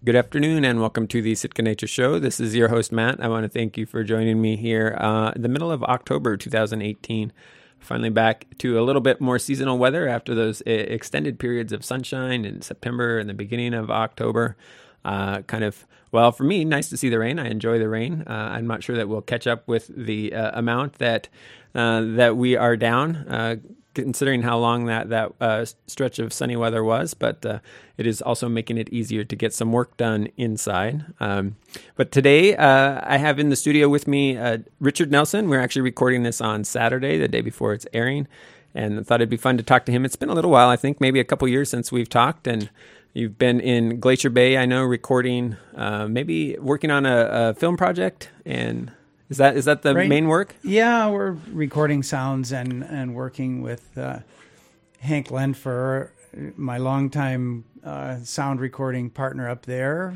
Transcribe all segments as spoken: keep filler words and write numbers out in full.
Good afternoon and welcome to the Sitka Nature Show. This is your host, Matt. I want to thank you for joining me here uh, in the middle of October two thousand eighteen. Finally back to a little bit more seasonal weather after those uh, extended periods of sunshine in September and the beginning of October. Uh, kind of, well, for me, nice to see the rain. I enjoy the rain. Uh, I'm not sure that we'll catch up with the uh, amount that uh, that we are down, uh, considering how long that, that uh, stretch of sunny weather was, but uh, it is also making it easier to get some work done inside. Um, but today uh, I have in the studio with me uh, Richard Nelson. We're actually recording this on Saturday, the day before it's airing, and I thought it'd be fun to talk to him. It's been a little while, I think maybe a couple years since we've talked, and you've been in Glacier Bay, I know, recording, uh, maybe working on a, a film project, and... Is that is that the right. main work? Yeah, we're recording sounds and, and working with uh, Hank Lenfer, my longtime uh, sound recording partner up there,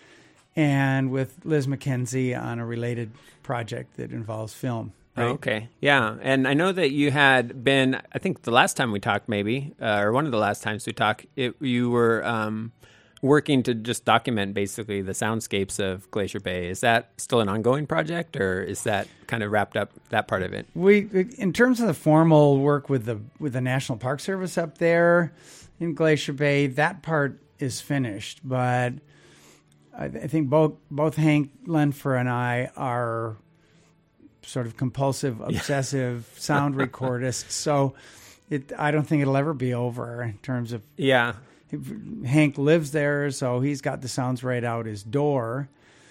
and with Liz McKenzie on a related project that involves film. Right? Oh, okay, yeah. And I know that you had been, I think the last time we talked maybe, uh, or one of the last times we talked, it, you were... Um, working to just document basically the soundscapes of Glacier Bay. Is that still an ongoing project, or is that kind of wrapped up, that part of it? We, in terms of the formal work with the with the National Park Service up there in Glacier Bay, that part is finished. But I, I think both both Hank Lenfer and I are sort of compulsive, obsessive yeah. sound recordists. So it, I don't think it'll ever be over in terms of yeah. Hank lives there, so he's got the sounds right out his door,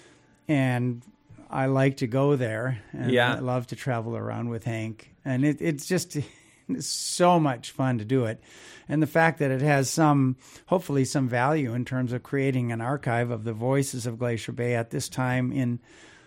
and I like to go there, and yeah. I love to travel around with Hank, and it, it's just it's so much fun to do it, and the fact that it has some, hopefully some value in terms of creating an archive of the voices of Glacier Bay at this time in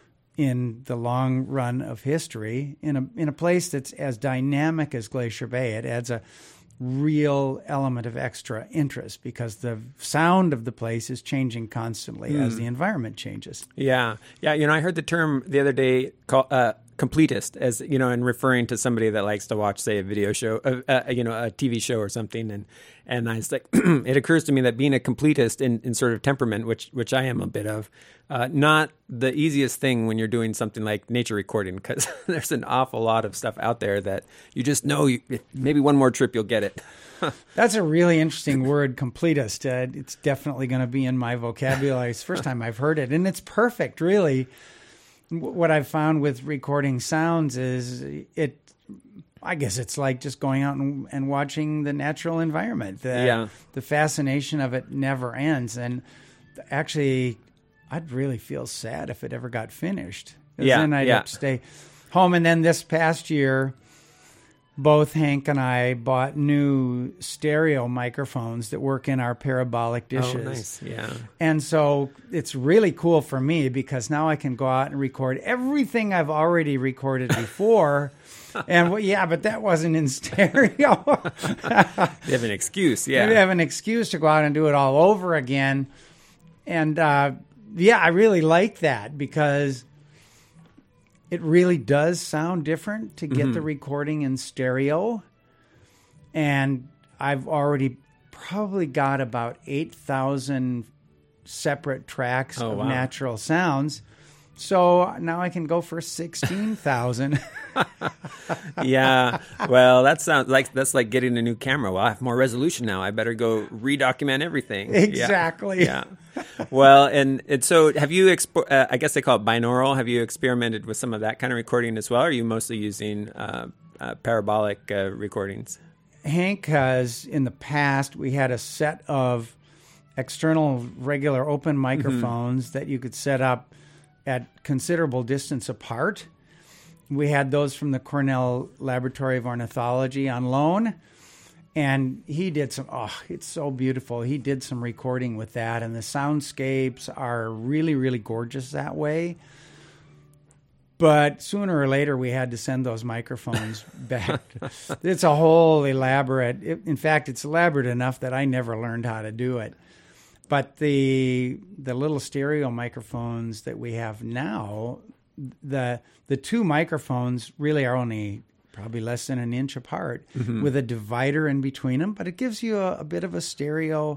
in the long run of history, in a in a place that's as dynamic as Glacier Bay. It adds a real element of extra interest because the sound of the place is changing constantly mm. as the environment changes. Yeah. Yeah. You know, I heard the term the other day called uh, completist, as, you know, in referring to somebody that likes to watch, say, a video show, uh, uh, you know, a T V show or something. And, and I was like, it occurs to me that being a completist in, in sort of temperament, which, which I am a bit of, uh, not the easiest thing when you're doing something like nature recording, because there's an awful lot of stuff out there that you just know you, maybe one more trip you'll get it. That's a really interesting word, completist. Uh, it's definitely going to be in my vocabulary. It's the first time I've heard it, and it's perfect, really. What I've found with recording sounds is it, I guess it's like just going out and, and watching the natural environment. The, yeah. the fascination of it never ends. And actually, I'd really feel sad if it ever got finished. Yeah, then I'd yeah. have to stay home. And then this past year, both Hank and I bought new stereo microphones that work in our parabolic dishes. Oh, nice. Yeah. And so it's really cool for me because now I can go out and record everything I've already recorded before. And well, yeah, but that wasn't in stereo. You have an excuse, yeah. You have an excuse to go out and do it all over again. And uh, yeah, I really like that because it really does sound different to get mm-hmm. the recording in stereo. And I've already probably got about eight thousand separate tracks oh, of wow. natural sounds. So now I can go for sixteen thousand. Yeah. Well, that sounds like that's like getting a new camera. Well, I have more resolution now. I better go redocument everything. Exactly. Yeah. yeah. Well, and, and so have you, expo- uh, I guess they call it binaural. Have you experimented with some of that kind of recording as well? Or are you mostly using uh, uh, parabolic uh, recordings? Hank has, in the past, we had a set of external regular open microphones mm-hmm. that you could set up at considerable distance apart. We had those from the Cornell Laboratory of Ornithology on loan. And he did some, oh, it's so beautiful. He did some recording with that. And the soundscapes are really, really gorgeous that way. But sooner or later, we had to send those microphones back. It's a whole elaborate, it, in fact, it's elaborate enough that I never learned how to do it. But the the little stereo microphones that we have now, the the two microphones really are only probably less than an inch apart mm-hmm. with a divider in between them. But it gives you a, a bit of a stereo,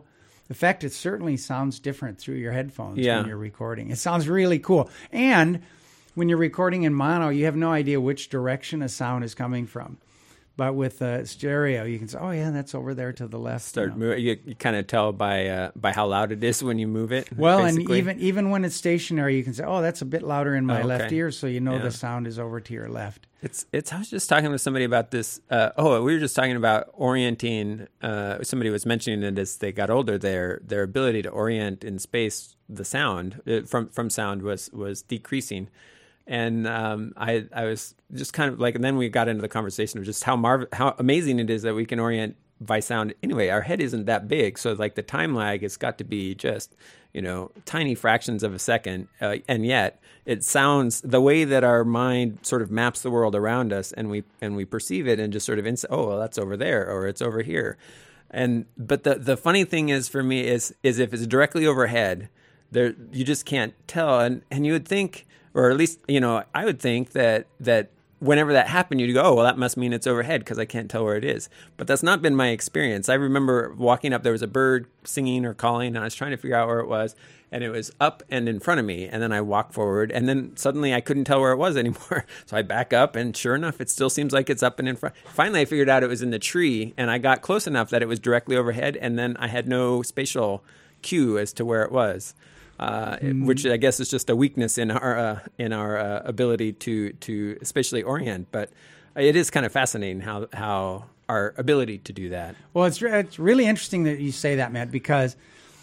the fact it certainly sounds different through your headphones Yeah. when you're recording. It sounds really cool. And when you're recording in mono, you have no idea which direction a sound is coming from. But with uh, stereo, you can say, "Oh yeah, that's over there to the left." Start you know. moving. You, you kind of tell by uh, by how loud it is when you move it. Well, basically. and even even when it's stationary, you can say, "Oh, that's a bit louder in my Oh, okay. left ear," so you know Yeah. the sound is over to your left. It's it's. I was just talking with somebody about this. Uh, oh, we were just talking about orienting. Uh, somebody was mentioning that as they got older, their their ability to orient in space, the sound uh, from from sound was was decreasing. And um, I I was just kind of like, and then we got into the conversation of just how marv- how amazing it is that we can orient by sound. Anyway, our head isn't that big, so like the time lag, it's got to be just, you know, tiny fractions of a second, uh, and yet it sounds the way that our mind sort of maps the world around us, and we and we perceive it, and just sort of ins- oh, well, that's over there, or it's over here, and but the the funny thing is for me is is if it's directly overhead, there you just can't tell, and and you would think, or at least you know, I would think that that. Whenever that happened, you'd go, oh, well, that must mean it's overhead because I can't tell where it is. But that's not been my experience. I remember walking up, there was a bird singing or calling, and I was trying to figure out where it was, and it was up and in front of me. And then I walked forward, and then suddenly I couldn't tell where it was anymore. So I back up, and sure enough, it still seems like it's up and in front. Finally, I figured out it was in the tree, and I got close enough that it was directly overhead, and then I had no spatial cue as to where it was. Uh, Mm. which I guess is just a weakness in our uh, in our uh, ability to to spatially orient. But it is kind of fascinating how how our ability to do that. Well, it's re- it's really interesting that you say that, Matt, because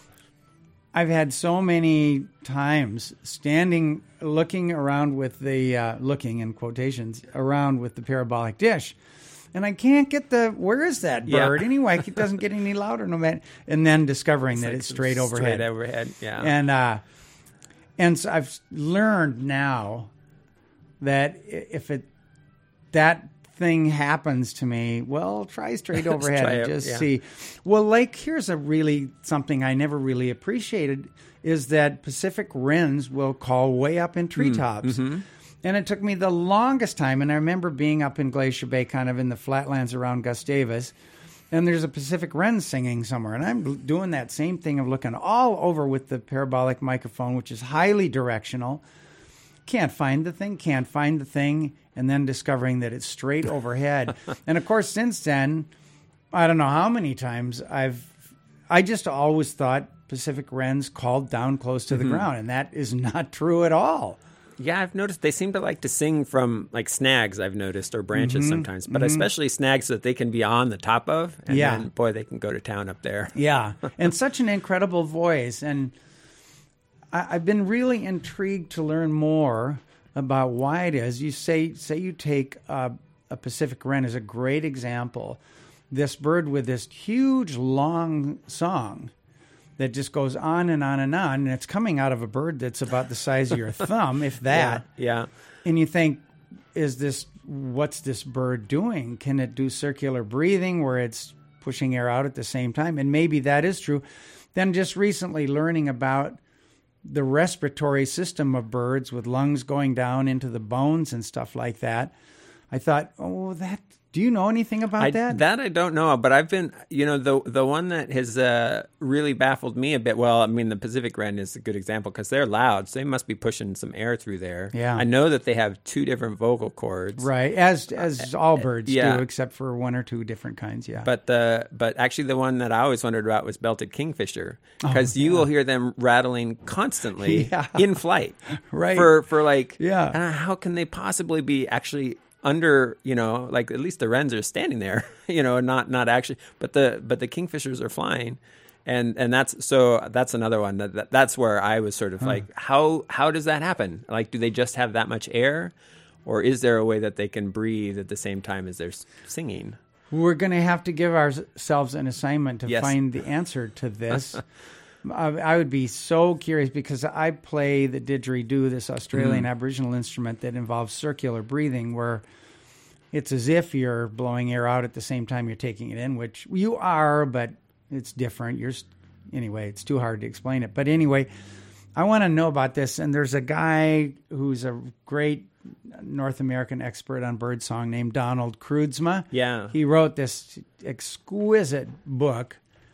I've had so many times standing, looking around with the uh, looking in quotations around with the parabolic dish, and I can't get the where is that bird Yeah. anyway? It doesn't get any louder, no matter. And then discovering that like it's straight overhead. Straight overhead, yeah. And uh, and so I've learned now that i- if it that thing happens to me, well, try straight overhead try and it, just yeah. see. Well, like here's a really something I never really appreciated is that Pacific wrens will call way up in treetops. Mm-hmm. And it took me the longest time. And I remember being up in Glacier Bay, kind of in the flatlands around Gustavus, and there's a Pacific wren singing somewhere. And I'm doing that same thing of looking all over with the parabolic microphone, which is highly directional. Can't find the thing, can't find the thing, and then discovering that it's straight overhead. And of course, since then, I don't know how many times I've, I just always thought Pacific wrens called down close to the Mm-hmm. ground, and that is not true at all. Yeah, I've noticed they seem to like to sing from like snags, I've noticed, or branches Mm-hmm. sometimes, but especially snags that they can be on the top of. And Yeah. then, boy, they can go to town up there. Yeah, and such an incredible voice. And I, I've been really intrigued to learn more about why it is. You say say you take uh, a Pacific wren as a great example. This bird with this huge, long song that just goes on and on and on, and it's coming out of a bird that's about the size of your thumb, if that. Yeah, yeah. And you think, is this, what's this bird doing? Can it do circular breathing where it's pushing air out at the same time? And maybe that is true. Then just recently learning about the respiratory system of birds with lungs going down into the bones and stuff like that, I thought, oh, that, do you know anything about I, that? That I don't know, but I've been, you know, the the one that has uh, really baffled me a bit. Well, I mean, the Pacific wren is a good example because they're loud, so they must be pushing some air through there. Yeah. I know that they have two different vocal cords. Right, as as all birds yeah. do, except for one or two different kinds, yeah. But the but actually the one that I always wondered about was belted kingfisher because Oh, you yeah. will hear them rattling constantly Yeah. in flight. Right. For for like Yeah. uh, how can they possibly be actually under, you know, like at least the wrens are standing there, you know, not not actually, but the but the kingfishers are flying. And and that's so that's another one that, that that's where I was sort of like, how how does that happen? Like, do they just have that much air, or is there a way that they can breathe at the same time as they're s- singing? We're going to have to give ourselves an assignment to Yes. find the answer to this. I, I would be so curious because I play the didgeridoo, this Australian Mm-hmm. Aboriginal instrument that involves circular breathing, where it's as if you're blowing air out at the same time you're taking it in, which you are, but it's different. You're st- anyway, it's too hard to explain it. But anyway, I want to know about this. And there's a guy who's a great North American expert on birdsong named Donald Kreutzma. Yeah. He wrote this exquisite book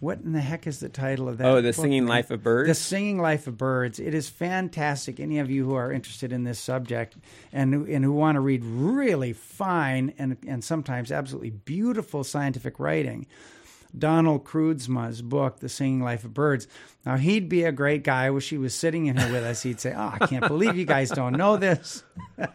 what in the heck is the title of that? Oh, The book, Singing man? Life of Birds? The Singing Life of Birds. It is fantastic. Any of you who are interested in this subject and, who- and who want to read really fine and, and sometimes absolutely beautiful scientific writing, Donald Kreutzmann's book, The Singing Life of Birds. Now, he'd be a great guy. I wish he was sitting in here with us. He'd say, oh, I can't believe you guys don't know this.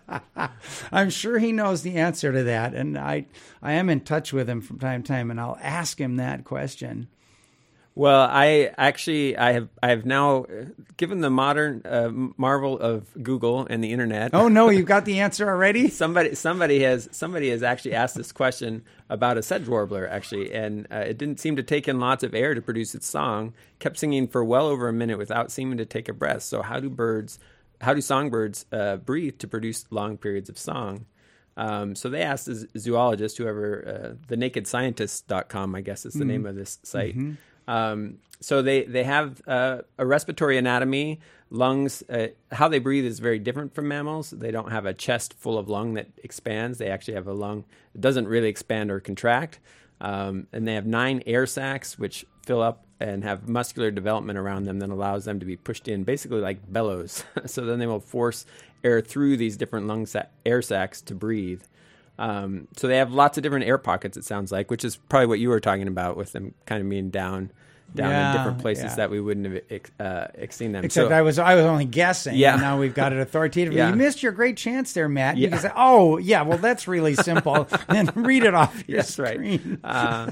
I'm sure he knows the answer to that. And I, I am in touch with him from time to time, and I'll ask him that question. Well, I actually I have I have now uh, given the modern uh, marvel of Google and the internet. Oh no, you've got the answer already? somebody somebody has somebody has actually asked this question about a sedge warbler actually, and uh, it didn't seem to take in lots of air to produce its song. Kept singing for well over a minute without seeming to take a breath. So how do birds, how do songbirds uh, breathe to produce long periods of song? Um, so they asked a zoologist, whoever, uh, the naked scientist dot com, I guess is the mm. name of this site. Mm-hmm. Um, so they, they have uh, a respiratory anatomy, lungs. Uh, how they breathe is very different from mammals. They don't have a chest full of lung that expands. They actually have a lung that doesn't really expand or contract. Um, and they have nine air sacs, which fill up and have muscular development around them that allows them to be pushed in, basically like bellows. So then they will force air through these different lung sa- air sacs to breathe. Um, so they have lots of different air pockets, it sounds like, which is probably what you were talking about with them kind of being down down yeah, in different places yeah. that we wouldn't have ex- uh, seen them. Except so, I was I was only guessing. Yeah. And now we've got it authoritatively. Yeah. You missed your great chance there, Matt. You Yeah. can say, oh, yeah, well, that's really simple. And read it off your That's screen. right. Uh,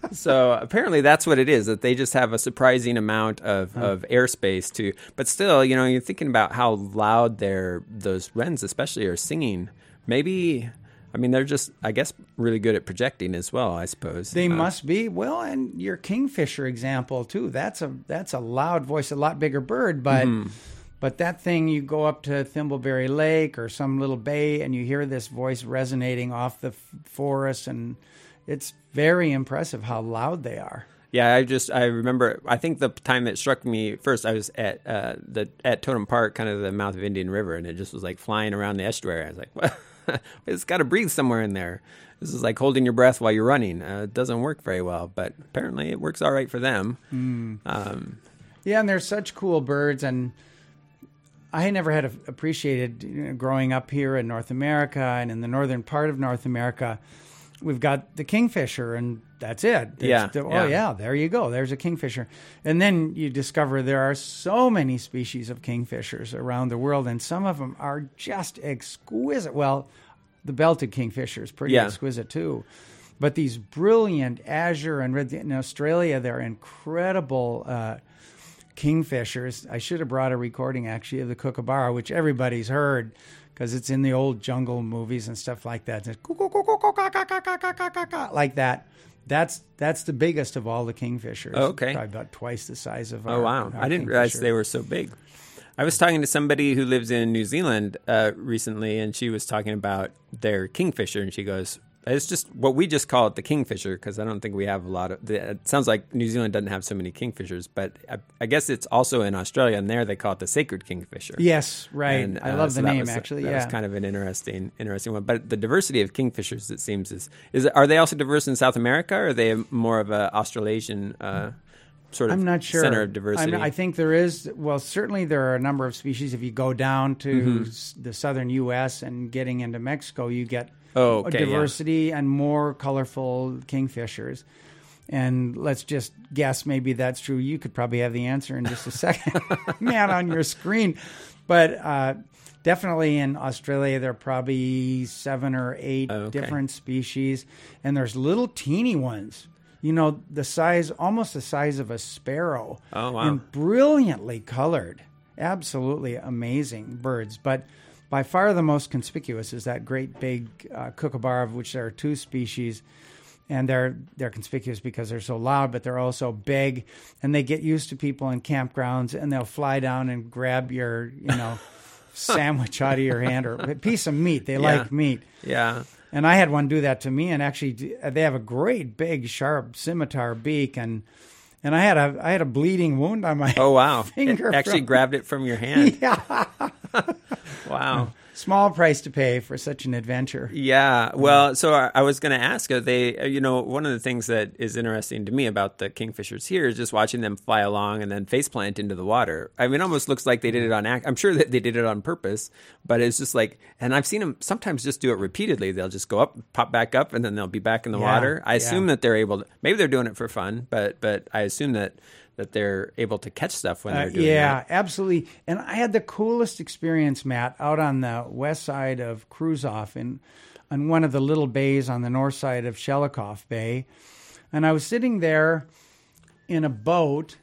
so apparently that's what it is, that they just have a surprising amount of, huh. of airspace to, but still, you know, you're thinking about how loud their those wrens especially are singing. Maybe... I mean, they're just, I guess, really good at projecting as well, I suppose. They uh, must be. Well, and your kingfisher example, too. That's a that's a loud voice, a lot bigger bird. But mm-hmm. but that thing, you go up to Thimbleberry Lake or some little bay and you hear this voice resonating off the f- forest. And it's very impressive how loud they are. Yeah, I just, I remember, I think the time that struck me first, I was at uh, the at Totem Park, kind of the mouth of Indian River, and it just was like flying around the estuary. I was like, what? It's got to breathe somewhere in there. This is like holding your breath while you're running. Uh, it doesn't work very well, but apparently it works all right for them. Mm. Um, yeah, and they're such cool birds, and I never had appreciated, you know, growing up here in North America and in the northern part of North America, we've got the kingfisher, and that's it. It's yeah, the, oh, yeah. yeah, there you go. There's a kingfisher. And then you discover there are so many species of kingfishers around the world, and some of them are just exquisite. Well, the belted kingfisher is pretty yeah. exquisite, too. But these brilliant azure and red, in Australia, they're incredible uh, kingfishers. I should have brought a recording, actually, of the kookaburra, which everybody's heard, because it's in the old jungle movies and stuff like that. It's like that. That's that's the biggest of all the kingfishers. Oh, okay. Probably about twice the size of our Oh, wow. our I didn't kingfisher. realize they were so big. I was talking to somebody who lives in New Zealand uh, recently, and she was talking about their kingfisher, and she goes, it's just what we just call it the kingfisher, because I don't think we have a lot of the, it sounds like New Zealand doesn't have so many kingfishers, but I, I guess it's also in Australia, and there they call it the sacred kingfisher. Yes, right. And, I uh, love so the that name, was, actually. That yeah. was kind of an interesting interesting one. But the diversity of kingfishers, it seems, is is are they also diverse in South America, or are they more of a Australasian uh, sort of I'm not sure. center of diversity? I'm, I think there is, well, certainly there are a number of species. If you go down to Mm-hmm. s- the southern U S and getting into Mexico, you get Oh, a okay, diversity and more colorful kingfishers. And let's just guess maybe that's true. You could probably have the answer in just a second, man, on your screen. But uh, definitely in Australia, there are probably seven or eight Oh, okay. different species. And there's little teeny ones, you know, the size, almost the size of a sparrow. Oh, wow. And brilliantly colored. Absolutely amazing birds. But by far the most conspicuous is that great big uh, kookaburra, of which there are two species. And they're they're conspicuous because they're so loud, but they're also big, and they get used to people in campgrounds, and they'll fly down and grab your, you know, sandwich out of your hand or a piece of meat. They Yeah. like meat. Yeah. And I had one do that to me, and actually they have a great big sharp scimitar beak, and and I had a I had a bleeding wound on my Oh, wow. finger. It actually from, grabbed it from your hand. yeah. Wow. Small price to pay for such an adventure. Yeah. Well, so I, I was going to ask, are they, you know, one of the things that is interesting to me about the kingfishers here is just watching them fly along and then faceplant into the water. I mean, it almost looks like they did it on act. I'm sure that they did it on purpose, but it's just like, and I've seen them sometimes just do it repeatedly. They'll just go up, pop back up, and then they'll be back in the Yeah, water. I assume yeah. that they're able to, maybe they're doing it for fun, but, but I assume that that they're able to catch stuff when they're Uh, doing yeah, that. absolutely. And I had the coolest experience, Matt, out on the west side of Kruzof in on one of the little bays on the north side of Shelikof Bay. And I was sitting there in a boat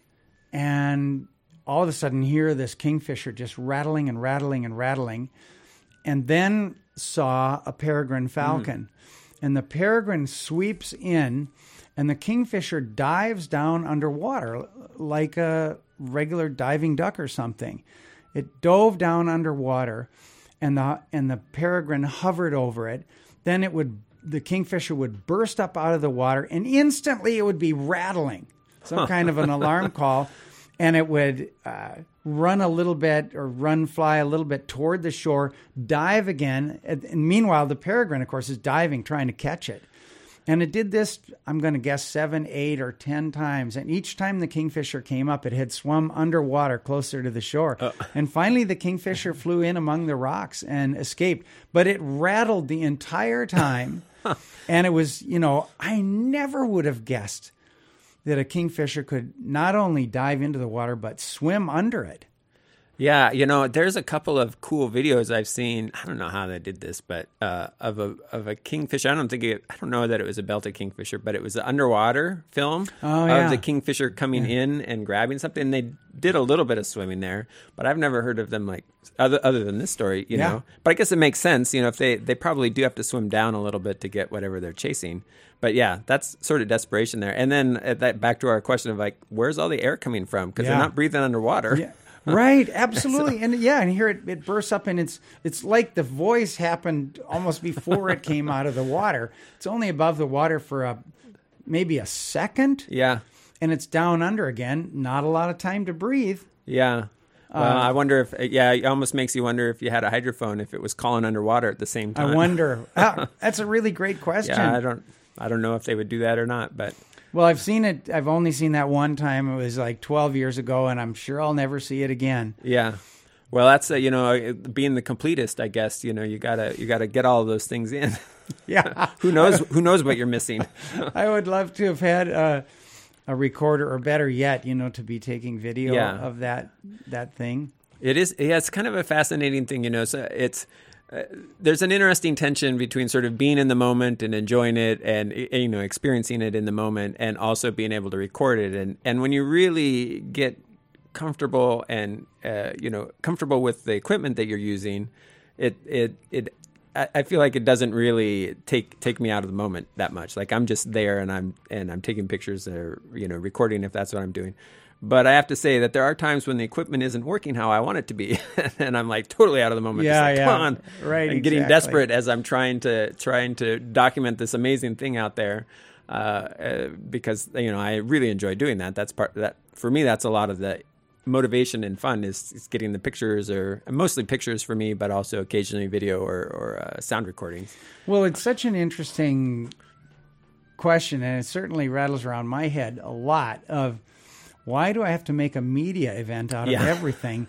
and all of a sudden hear this kingfisher just rattling and rattling and rattling, and then saw a peregrine falcon. Mm. And the peregrine sweeps in, and the kingfisher dives down underwater like a regular diving duck or something. It dove down underwater, and the and the peregrine hovered over it. Then it would the kingfisher would burst up out of the water, and instantly it would be rattling, some kind of an alarm call, and it would uh, run a little bit or run fly a little bit toward the shore, dive again, and, and meanwhile the peregrine, of course, is diving trying to catch it. And it did this, I'm going to guess, seven, eight, or ten times. And each time the kingfisher came up, it had swum underwater closer to the shore. Uh. And finally, the kingfisher flew in among the rocks and escaped. But it rattled the entire time. And it was, you know, I never would have guessed that a kingfisher could not only dive into the water, but swim under it. Yeah, you know, there's a couple of cool videos I've seen. I don't know how they did this, but uh, of a of a kingfisher. I don't think it, I don't know that it was a belted kingfisher, but it was an underwater film oh, yeah. of the kingfisher coming yeah. in and grabbing something. And they did a little bit of swimming there, but I've never heard of them like other other than this story, you yeah. know. But I guess it makes sense, you know, if they they probably do have to swim down a little bit to get whatever they're chasing. But yeah, that's sort of desperation there. And then at that back to our question of like, where's all the air coming from? Because yeah. they're not breathing underwater. Yeah. Right, absolutely. so, and yeah, and here it, it bursts up, and it's it's like the voice happened almost before it came out of the water. It's only above the water for a maybe a second. Yeah. And it's down under again. Not a lot of time to breathe. Yeah. Well, uh, I wonder if, yeah, it almost makes you wonder if you had a hydrophone, if it was calling underwater at the same time. I wonder. ah, that's a really great question. Yeah, I don't, I don't know if they would do that or not, but. Well, I've seen it. I've only seen that one time. It was like twelve years ago, and I'm sure I'll never see it again. Yeah. Well, that's, uh, you know, being the completist, I guess, you know, you gotta, you gotta get all of those things in. Yeah. Who knows, who knows what you're missing? I would love to have had a, a recorder, or better yet, you know, to be taking video yeah. of that, that thing. It is, yeah, it's kind of a fascinating thing, you know, so it's, Uh, there's an interesting tension between sort of being in the moment and enjoying it and, you know, experiencing it in the moment, and also being able to record it. And, and when you really get comfortable and, uh, you know, comfortable with the equipment that you're using, it, it, it, I, I feel like it doesn't really take, take me out of the moment that much. Like I'm just there and I'm, and I'm taking pictures or, you know, recording if that's what I'm doing. But I have to say that there are times when the equipment isn't working how I want it to be, and I'm like totally out of the moment. Yeah, like, yeah, come on, right. And getting exactly. desperate as I'm trying to trying to document this amazing thing out there, uh, uh, because you know I really enjoy doing that. That's part that for me. That's a lot of the motivation and fun is, is getting the pictures, or mostly pictures for me, but also occasionally video or or uh, sound recordings. Well, it's such an interesting question, and it certainly rattles around my head a lot. Of why do I have to make a media event out of yeah. everything?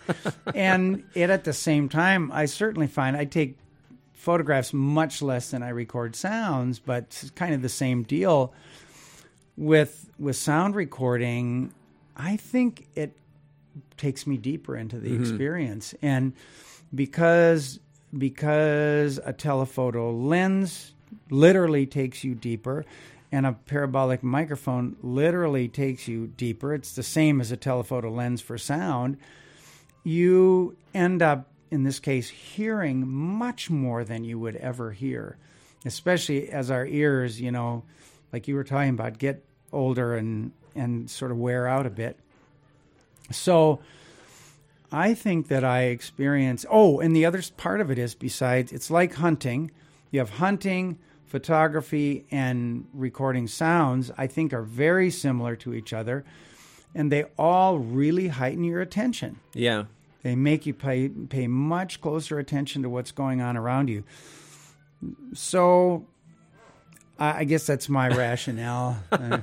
And yet at the same time, I certainly find I take photographs much less than I record sounds, but it's kind of the same deal. With with sound recording, I think it takes me deeper into the mm-hmm. experience. And because because a telephoto lens literally takes you deeper, and a parabolic microphone literally takes you deeper, it's the same as a telephoto lens for sound, you end up, in this case, hearing much more than you would ever hear, especially as our ears, you know, like you were talking about, get older and, and sort of wear out a bit. So I think that I experience, oh, and the other part of it is, besides, it's like hunting. You have hunting, photography, and recording sounds, I think, are very similar to each other, and they all really heighten your attention. Yeah. They make you pay pay much closer attention to what's going on around you. So I guess that's my rationale.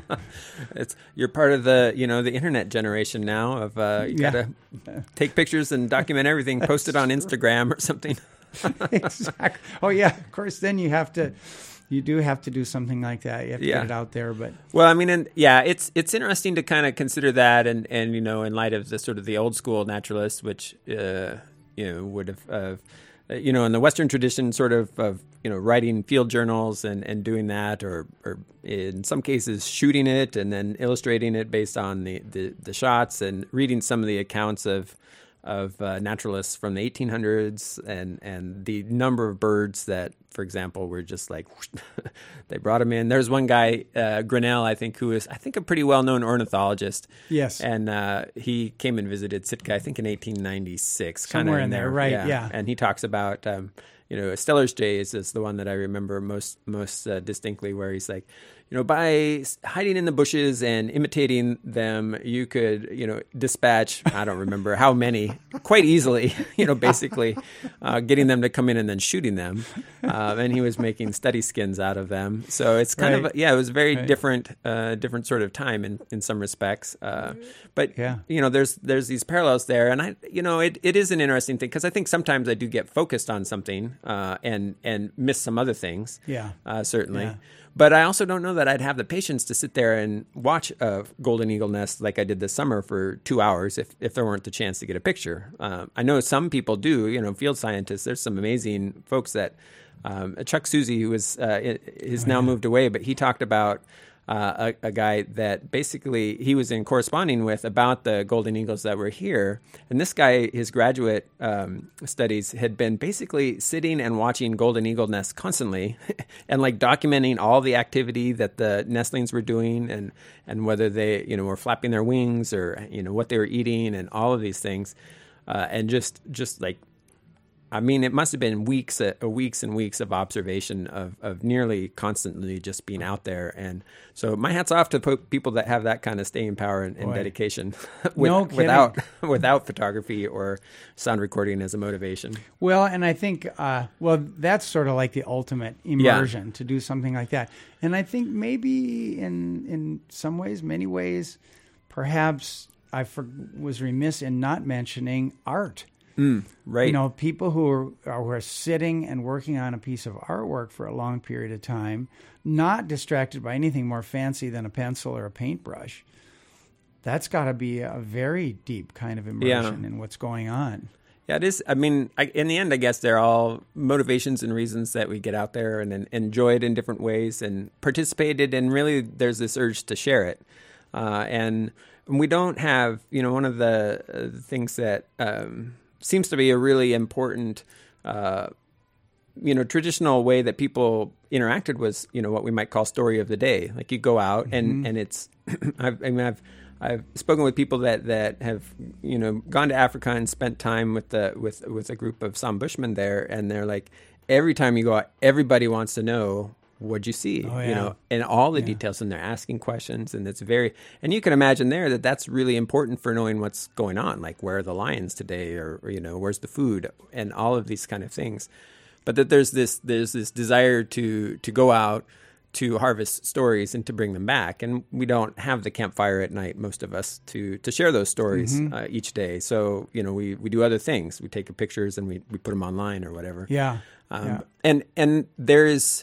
It's you're part of the you know the internet generation now of uh, you Yeah. gotta take pictures and document everything, post it on Instagram or something. Exactly. Oh yeah, of course. Then you have to, you do have to do something like that. You have to Yeah. get it out there. But Well, I mean, and yeah, it's it's interesting to kind of consider that, and, and you know, in light of the sort of the old school naturalists, which uh, you know would have, uh, you know, in the Western tradition, sort of of you know writing field journals and, and doing that, or or in some cases shooting it and then illustrating it based on the, the, the shots, and reading some of the accounts of. of uh, naturalists from the eighteen hundreds and, and the number of birds that, for example, were just like, they brought them in. There's one guy, uh, Grinnell, I think, who is, I think, a pretty well-known ornithologist. yes, And uh, he came and visited Sitka, I think, in eighteen ninety-six. Somewhere kinda in there, right, yeah. And he talks about, um, you know, Steller's jays is the one that I remember most most uh, distinctly, where he's like, you know, by hiding in the bushes and imitating them, you could, you know, dispatch, I don't remember how many, quite easily, you know, basically uh, getting them to come in and then shooting them. Uh, and he was making study skins out of them. So it's kind Right. of, a, yeah, it was a very Right. different, uh, different sort of time in, in some respects. Uh, but, Yeah. you know, there's there's these parallels there. And, I, you know, it, it is an interesting thing, because I think sometimes I do get focused on something uh, and, and miss some other things. Yeah. Uh, certainly. Yeah. But I also don't know that I'd have the patience to sit there and watch a golden eagle nest like I did this summer for two hours if, if there weren't the chance to get a picture. Um, I know some people do, you know, field scientists. There's some amazing folks that um, Chuck Susie, who is uh, is now moved away, but he talked about uh, a, a guy that basically he was in corresponding with about the golden eagles that were here. And this guy, his graduate um, studies had been basically sitting and watching golden eagle nests constantly and like documenting all the activity that the nestlings were doing, and, and whether they, you know, were flapping their wings, or, you know, what they were eating, and all of these things. Uh, and just, just like, I mean, it must have been weeks, uh, weeks and weeks of observation of, of nearly constantly just being out there. And so my hat's off to po- people that have that kind of staying power and, and Boy. dedication with, No kidding. without without photography or sound recording as a motivation. Well, and I think, uh, well, that's sort of like the ultimate immersion to do something like that. And I think maybe in in some ways, many ways, perhaps I for, was remiss in not mentioning art. Mm, right. You know, people who are, who are sitting and working on a piece of artwork for a long period of time, not distracted by anything more fancy than a pencil or a paintbrush. That's got to be a very deep kind of immersion Yeah. in what's going on. Yeah, it is. I mean, I, in the end, I guess they're all motivations and reasons that we get out there and, and enjoy it in different ways and participated. And really, there's this urge to share it. Uh, and we don't have, you know, one of the uh, things that um, seems to be a really important, uh, you know, traditional way that people interacted was, you know, what we might call story of the day. Like you go out and, Mm-hmm. and it's, I've, I mean, I've, I've spoken with people that, that have, you know, gone to Africa and spent time with the, with, with a group of Sam Bushmen there. And they're like, every time you go out, everybody wants to know, what'd you see? Oh, yeah. You know, and all the Yeah. details, and they're asking questions, and it's very, and you can imagine there that that's really important for knowing what's going on, like where are the lions today, or, or you know, where's the food, and all of these kind of things. But that there's this there's this desire to to go out to harvest stories and to bring them back, and we don't have the campfire at night, most of us, to to share those stories Mm-hmm. uh, each day. So you know, we we do other things. We take pictures and we we put them online or whatever. Yeah. Um, yeah. And and there is,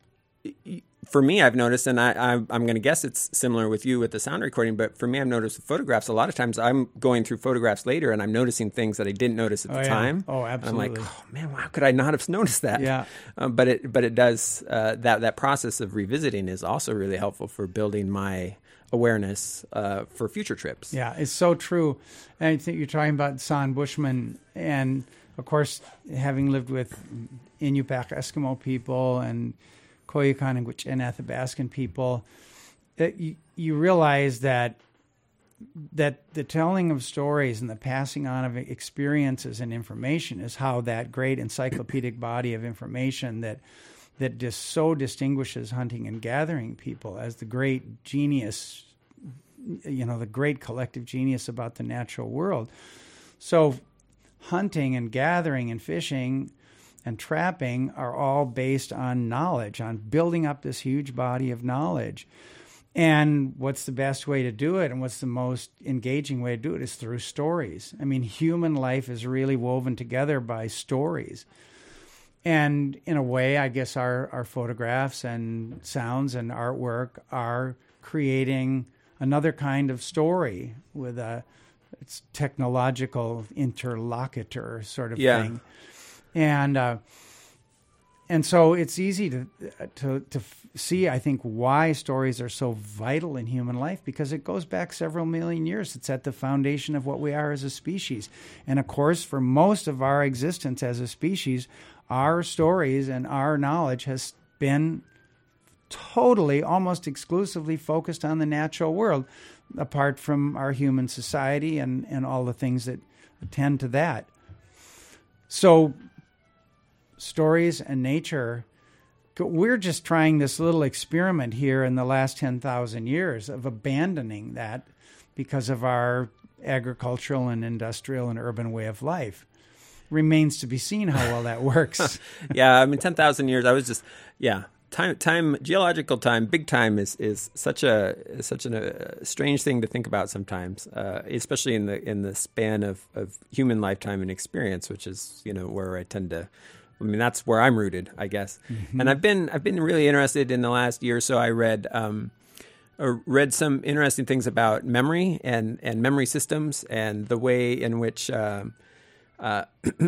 for me, I've noticed, and I, I, I'm going to guess it's similar with you with the sound recording, but for me, I've noticed with photographs, a lot of times I'm going through photographs later and I'm noticing things that I didn't notice at Oh, the yeah. time. Oh, And I'm absolutely. like, oh man, how could I not have noticed that? Yeah. Um, but it but it does, uh, that, that process of revisiting is also really helpful for building my awareness uh, for future trips. Yeah, it's so true. And I think you're talking about Sam Bushman, and of course, having lived with Inupiaq Eskimo people and Koyukon and Gwich'in Athabascan people, that you, you realize that that the telling of stories and the passing on of experiences and information is how that great encyclopedic body of information that that just so distinguishes hunting and gathering people as the great genius, you know, the great collective genius about the natural world. So hunting and gathering and fishing and trapping are all based on knowledge, on building up this huge body of knowledge. And what's the best way to do it, and what's the most engaging way to do it, is through stories. I mean, human life is really woven together by stories. And in a way, I guess our, our photographs and sounds and artwork are creating another kind of story with a it's technological interlocutor sort of yeah. thing. And uh, and so it's easy to to to see, I think, why stories are so vital in human life, because it goes back several million years. It's at the foundation of what we are as a species. And of course, for most of our existence as a species, our stories and our knowledge has been totally, almost exclusively focused on the natural world, apart from our human society and, and all the things that attend to that. So stories and nature, we're just trying this little experiment here in the last ten thousand years of abandoning that because of our agricultural and industrial and urban way of life. Remains to be seen how well that works. Yeah, I mean, ten thousand years, I was just, yeah. Time, time, geological time, big time is, is such a is such a strange thing to think about sometimes, uh, especially in the in the span of, of human lifetime and experience, which is, you know, where I tend to, I mean, that's where I'm rooted, I guess. Mm-hmm. And I've been I've been really interested in the last year or so. I read um, or read some interesting things about memory and, and memory systems and the way in which um, uh,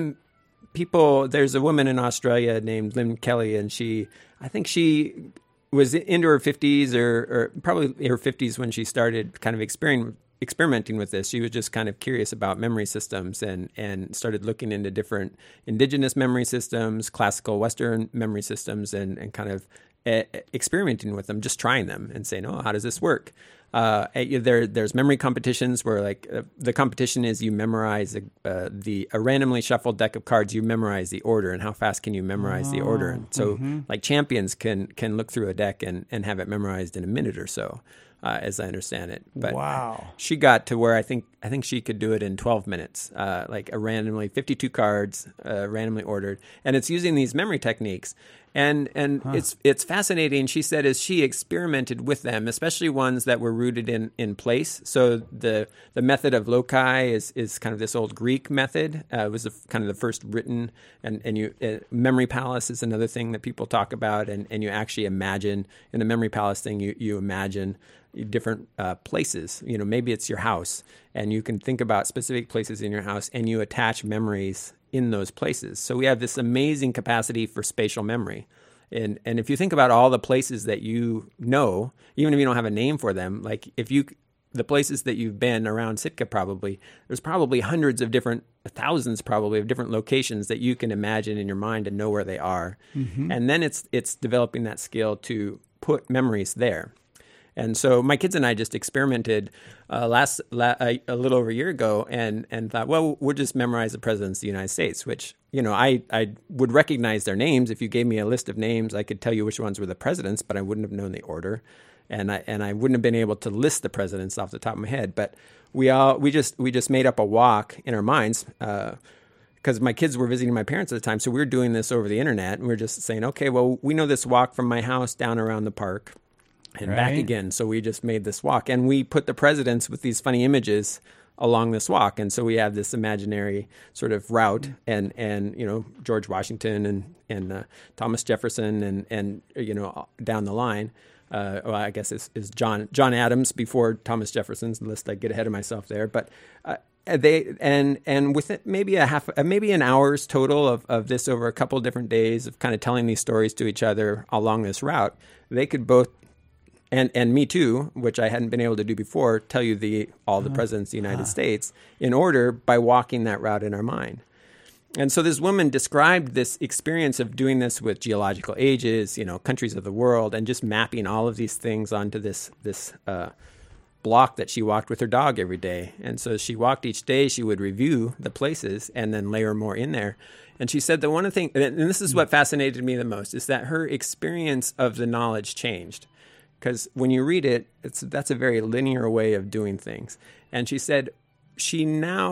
people. There's a woman in Australia named Lynn Kelly, and she. I think she was into her fifties or, or probably her fifties when she started kind of experiment, experimenting with this. She was just kind of curious about memory systems and, and started looking into different indigenous memory systems, classical Western memory systems, and, and kind of uh, experimenting with them, just trying them and saying, oh, how does this work? Uh, there, there's memory competitions where like uh, the competition is you memorize a, uh, the a randomly shuffled deck of cards. You memorize the order, and how fast can you memorize oh, the order? And so, mm-hmm. like champions can can look through a deck and, and have it memorized in a minute or so, uh, as I understand it. But wow, she got to where I think I think she could do it in twelve minutes, uh, like a randomly fifty-two cards, uh, randomly ordered, and it's using these memory techniques. And and huh. it's it's fascinating, she said, as she experimented with them, especially ones that were rooted in, in place. So the the method of loci is, is kind of this old Greek method. Uh, it was the, kind of the first written, and, and you uh, memory palace is another thing that people talk about. And, and you actually imagine, in the memory palace thing, you, you imagine different uh, places. You know, maybe it's your house, and you can think about specific places in your house, and you attach memories in those places. So we have this amazing capacity for spatial memory. And and if you think about all the places that you know, even if you don't have a name for them, like if you, the places that you've been around Sitka probably, there's probably hundreds of different, thousands probably of different locations that you can imagine in your mind and know where they are. Mm-hmm. And then it's it's developing that skill to put memories there. And so my kids and I just experimented uh, last la- a, a little over a year ago, and and thought, well, we'll just memorize the presidents of the United States. Which, you know, I I would recognize their names if you gave me a list of names. I could tell you which ones were the presidents, but I wouldn't have known the order, and I and I wouldn't have been able to list the presidents off the top of my head. But we all we just we just made up a walk in our minds. Uh, Because my kids were visiting my parents at the time, so we were doing this over the internet, and we were just saying, okay, well, we know this walk from my house down around the park. And right. back again. So we just made this walk, and we put the presidents with these funny images along this walk. And so we have this imaginary sort of route, and, and you know, George Washington and, and uh, Thomas Jefferson and, and, you know, down the line. Uh, well, I guess is is John John Adams before Thomas Jefferson's list. I get ahead of myself there. But uh, they and and with it, maybe a half, maybe an hour's total of, of this over a couple of different days of kind of telling these stories to each other along this route, they could both, And and me too, which I hadn't been able to do before, tell you the all the presidents of the United uh. States in order by walking that route in our mind. And so this woman described this experience of doing this with geological ages, you know, countries of the world, and just mapping all of these things onto this this uh, block that she walked with her dog every day. And so she walked each day, she would review the places and then layer more in there. And she said that one of the things, and this is what fascinated me the most, is that her experience of the knowledge changed. Because when you read it, it's that's a very linear way of doing things. And she said she now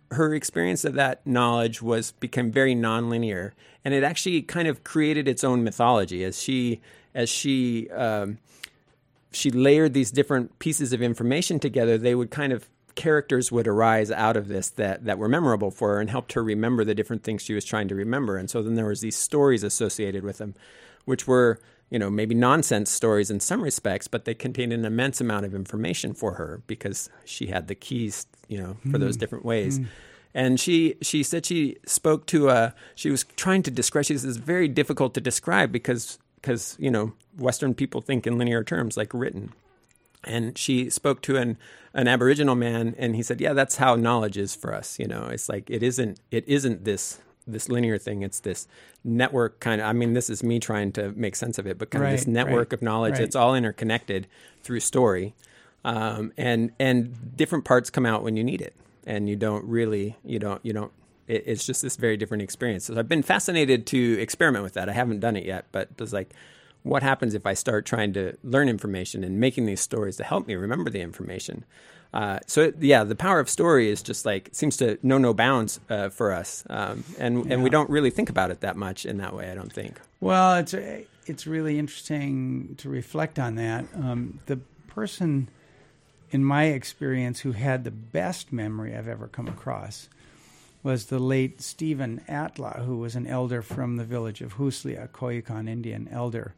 her experience of that knowledge was became very nonlinear, and it actually kind of created its own mythology as she as she um, she layered these different pieces of information together. They would kind of characters would arise out of this that that were memorable for her and helped her remember the different things she was trying to remember. And so then there was these stories associated with them, which were, you know, maybe nonsense stories in some respects, but they contained an immense amount of information for her because she had the keys, you know, for mm. those different ways. Mm. And she she said she spoke to a, she was trying to describe, she says it's very difficult to describe because, because, you know, Western people think in linear terms, like written. And she spoke to an, an Aboriginal man, and he said, yeah, that's how knowledge is for us. You know, it's like, it isn't, it isn't this, this linear thing. It's this network kind of, I mean, this is me trying to make sense of it, but kind right, of this network right, of knowledge. Right. It's all interconnected through story. Um, and, and different parts come out when you need it. And you don't really, you don't, you don't, it, it's just this very different experience. So I've been fascinated to experiment with that. I haven't done it yet, but it's like, what happens if I start trying to learn information and making these stories to help me remember the information? Uh, so, yeah, the power of story is just like, seems to know no bounds uh, for us. Um, and, yeah. and we don't really think about it that much in that way, I don't think. Well, it's it's really interesting to reflect on that. Um, the person, in my experience, who had the best memory I've ever come across was the late Stephen Atla, who was an elder from the village of Huslia, a Koyukon Indian elder.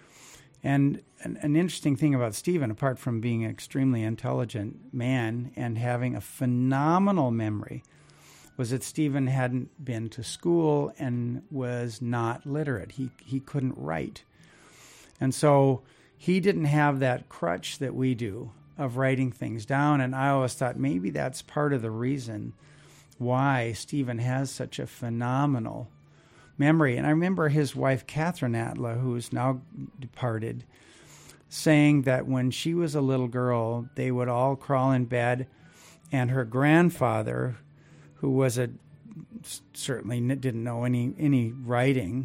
And an, an interesting thing about Stephen, apart from being an extremely intelligent man and having a phenomenal memory, was that Stephen hadn't been to school and was not literate. He he couldn't write. And so he didn't have that crutch that we do of writing things down. And I always thought maybe that's part of the reason why Stephen has such a phenomenal memory. And I remember his wife, Catherine Atla, who is now departed, saying that when she was a little girl, they would all crawl in bed, and her grandfather, who was a certainly didn't know any any writing,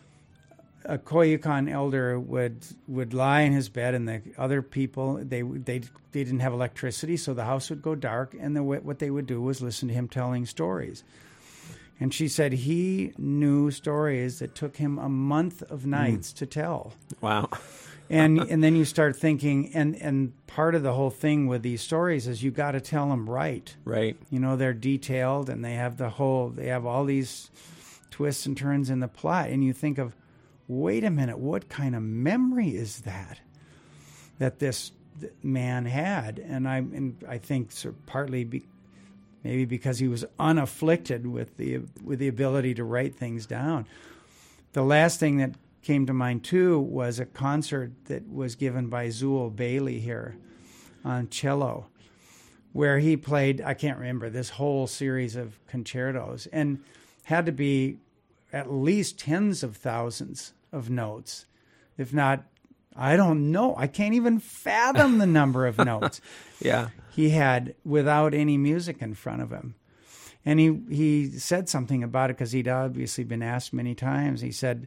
a Koyukon elder would would lie in his bed, and the other people, they they they didn't have electricity, so the house would go dark, and the, what they would do was listen to him telling stories. And she said he knew stories that took him a month of nights mm. to tell. Wow. and and then you start thinking, and, and part of the whole thing with these stories is you got to tell them right. Right. You know, they're detailed, and they have the whole, they have all these twists and turns in the plot. And you think of, wait a minute, what kind of memory is that that this man had? And I and I think sort of partly be, maybe because he was unafflicted with the with the ability to write things down. The last thing that came to mind, too, was a concert that was given by Zool Bailey here on cello, where he played, I can't remember, this whole series of concertos, and had to be at least tens of thousands of notes, if not, I don't know. I can't even fathom the number of notes. Yeah. He had without any music in front of him. And he, he said something about it because he'd obviously been asked many times. He said,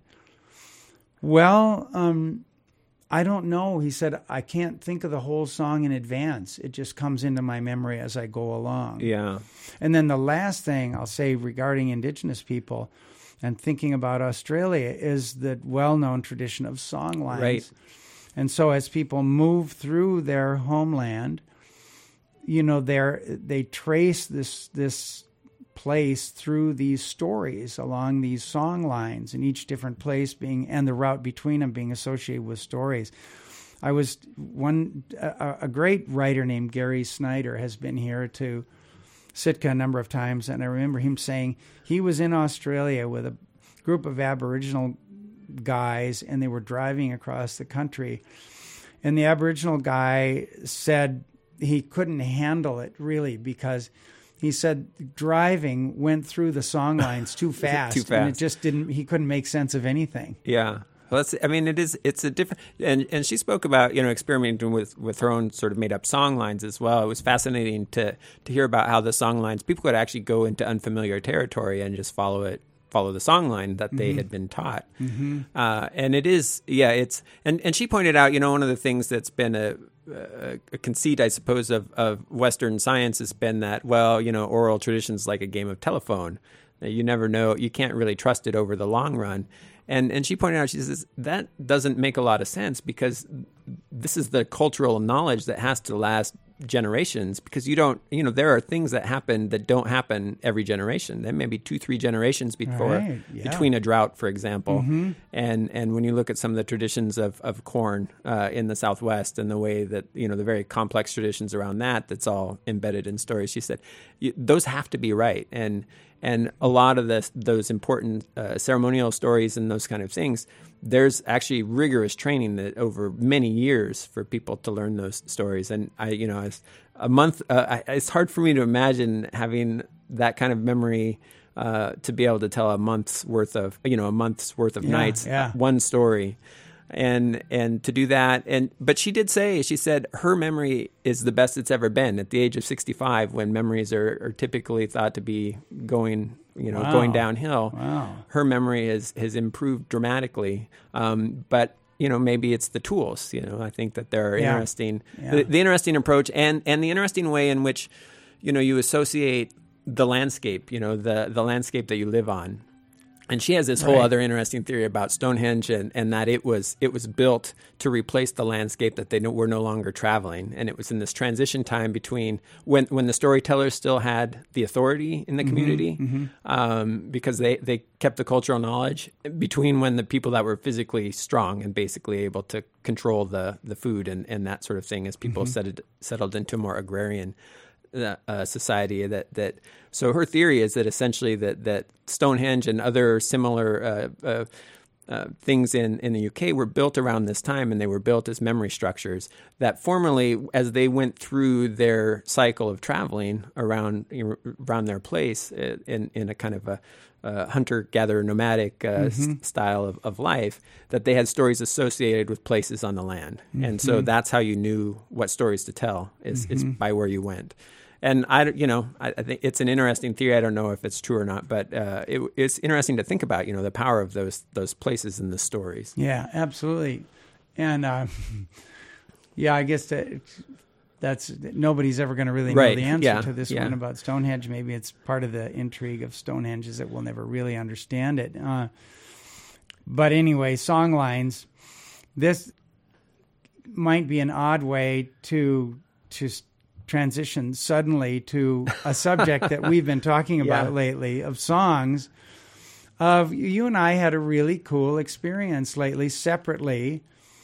well, um, I don't know. He said, I can't think of the whole song in advance. It just comes into my memory as I go along. Yeah. And then the last thing I'll say regarding Indigenous people and thinking about Australia is the well-known tradition of songlines. Right. And so as people move through their homeland, you know, they're, they trace this this place through these stories along these song lines, and each different place being, and the route between them being associated with stories. I was one, a, a great writer named Gary Snyder has been here to Sitka a number of times, and I remember him saying he was in Australia with a group of Aboriginal guys, and they were driving across the country, and the Aboriginal guy said he couldn't handle it really because he said driving went through the song lines too fast, too fast, and it just didn't. He couldn't make sense of anything. Yeah. Well, that's, I mean, it is. It's a different, and, and she spoke about, you know, experimenting with, with her own sort of made up song lines as well. It was fascinating to to hear about how the song lines, people could actually go into unfamiliar territory and just follow it follow the song line that they mm-hmm. had been taught. Mm-hmm. Uh, and it is, yeah, it's, and, and she pointed out, you know, one of the things that's been a, a, a conceit, I suppose, of, of Western science has been that, well, you know, oral tradition's like a game of telephone. You never know, you can't really trust it over the long run. And and she pointed out, she says, that doesn't make a lot of sense because this is the cultural knowledge that has to last generations, because you don't, you know, there are things that happen that don't happen every generation. There may be two, three generations before, right, yeah. between a drought, for example. Mm-hmm. And and when you look at some of the traditions of, of corn uh, in the Southwest and the way that, you know, the very complex traditions around that, that's all embedded in stories, she said, those have to be right. And And a lot of this, those important uh, ceremonial stories and those kind of things, there's actually rigorous training that over many years for people to learn those stories. And I, you know, as a month, uh, I, it's hard for me to imagine having that kind of memory uh, to be able to tell a month's worth of, you know, a month's worth of yeah, nights, yeah. one story. And and to do that, and but she did say, she said her memory is the best it's ever been at the age of sixty-five, when memories are, are typically thought to be going, you know, wow. going downhill. Wow. Her memory has, has improved dramatically. Um, but, you know, maybe it's the tools. You know, I think that there are yeah. interesting, yeah. the, the interesting approach and, and the interesting way in which, you know, you associate the landscape, you know, the, the landscape that you live on. And she has this whole right. other interesting theory about Stonehenge, and, and that it was it was built to replace the landscape that they no, were no longer traveling. And it was in this transition time between when, when the storytellers still had the authority in the community, mm-hmm, mm-hmm. Um, because they, they kept the cultural knowledge, between when the people that were physically strong and basically able to control the, the food and, and that sort of thing, as people mm-hmm. settled, settled into a more agrarian Uh, society. That that so her theory is that essentially that that Stonehenge and other similar uh, uh, uh, things in, in the U K were built around this time, and they were built as memory structures that formerly, as they went through their cycle of traveling around around their place in in a kind of a uh, hunter-gatherer nomadic uh, mm-hmm. s- style of, of life, that they had stories associated with places on the land, mm-hmm. and so that's how you knew what stories to tell is mm-hmm. is by where you went. And I, you know, I, I think it's an interesting theory. I don't know if it's true or not, but uh, it, it's interesting to think about, you know, the power of those those places and the stories. Yeah, absolutely. And uh, yeah, I guess that that's nobody's ever going to really know right. the answer yeah. to this yeah. one about Stonehenge. Maybe it's part of the intrigue of Stonehenge is that we'll never really understand it. Uh, but anyway, song lines. This might be an odd way to to. transition suddenly to a subject that we've been talking about yeah. lately, of songs. Of you and I had a really cool experience lately, separately,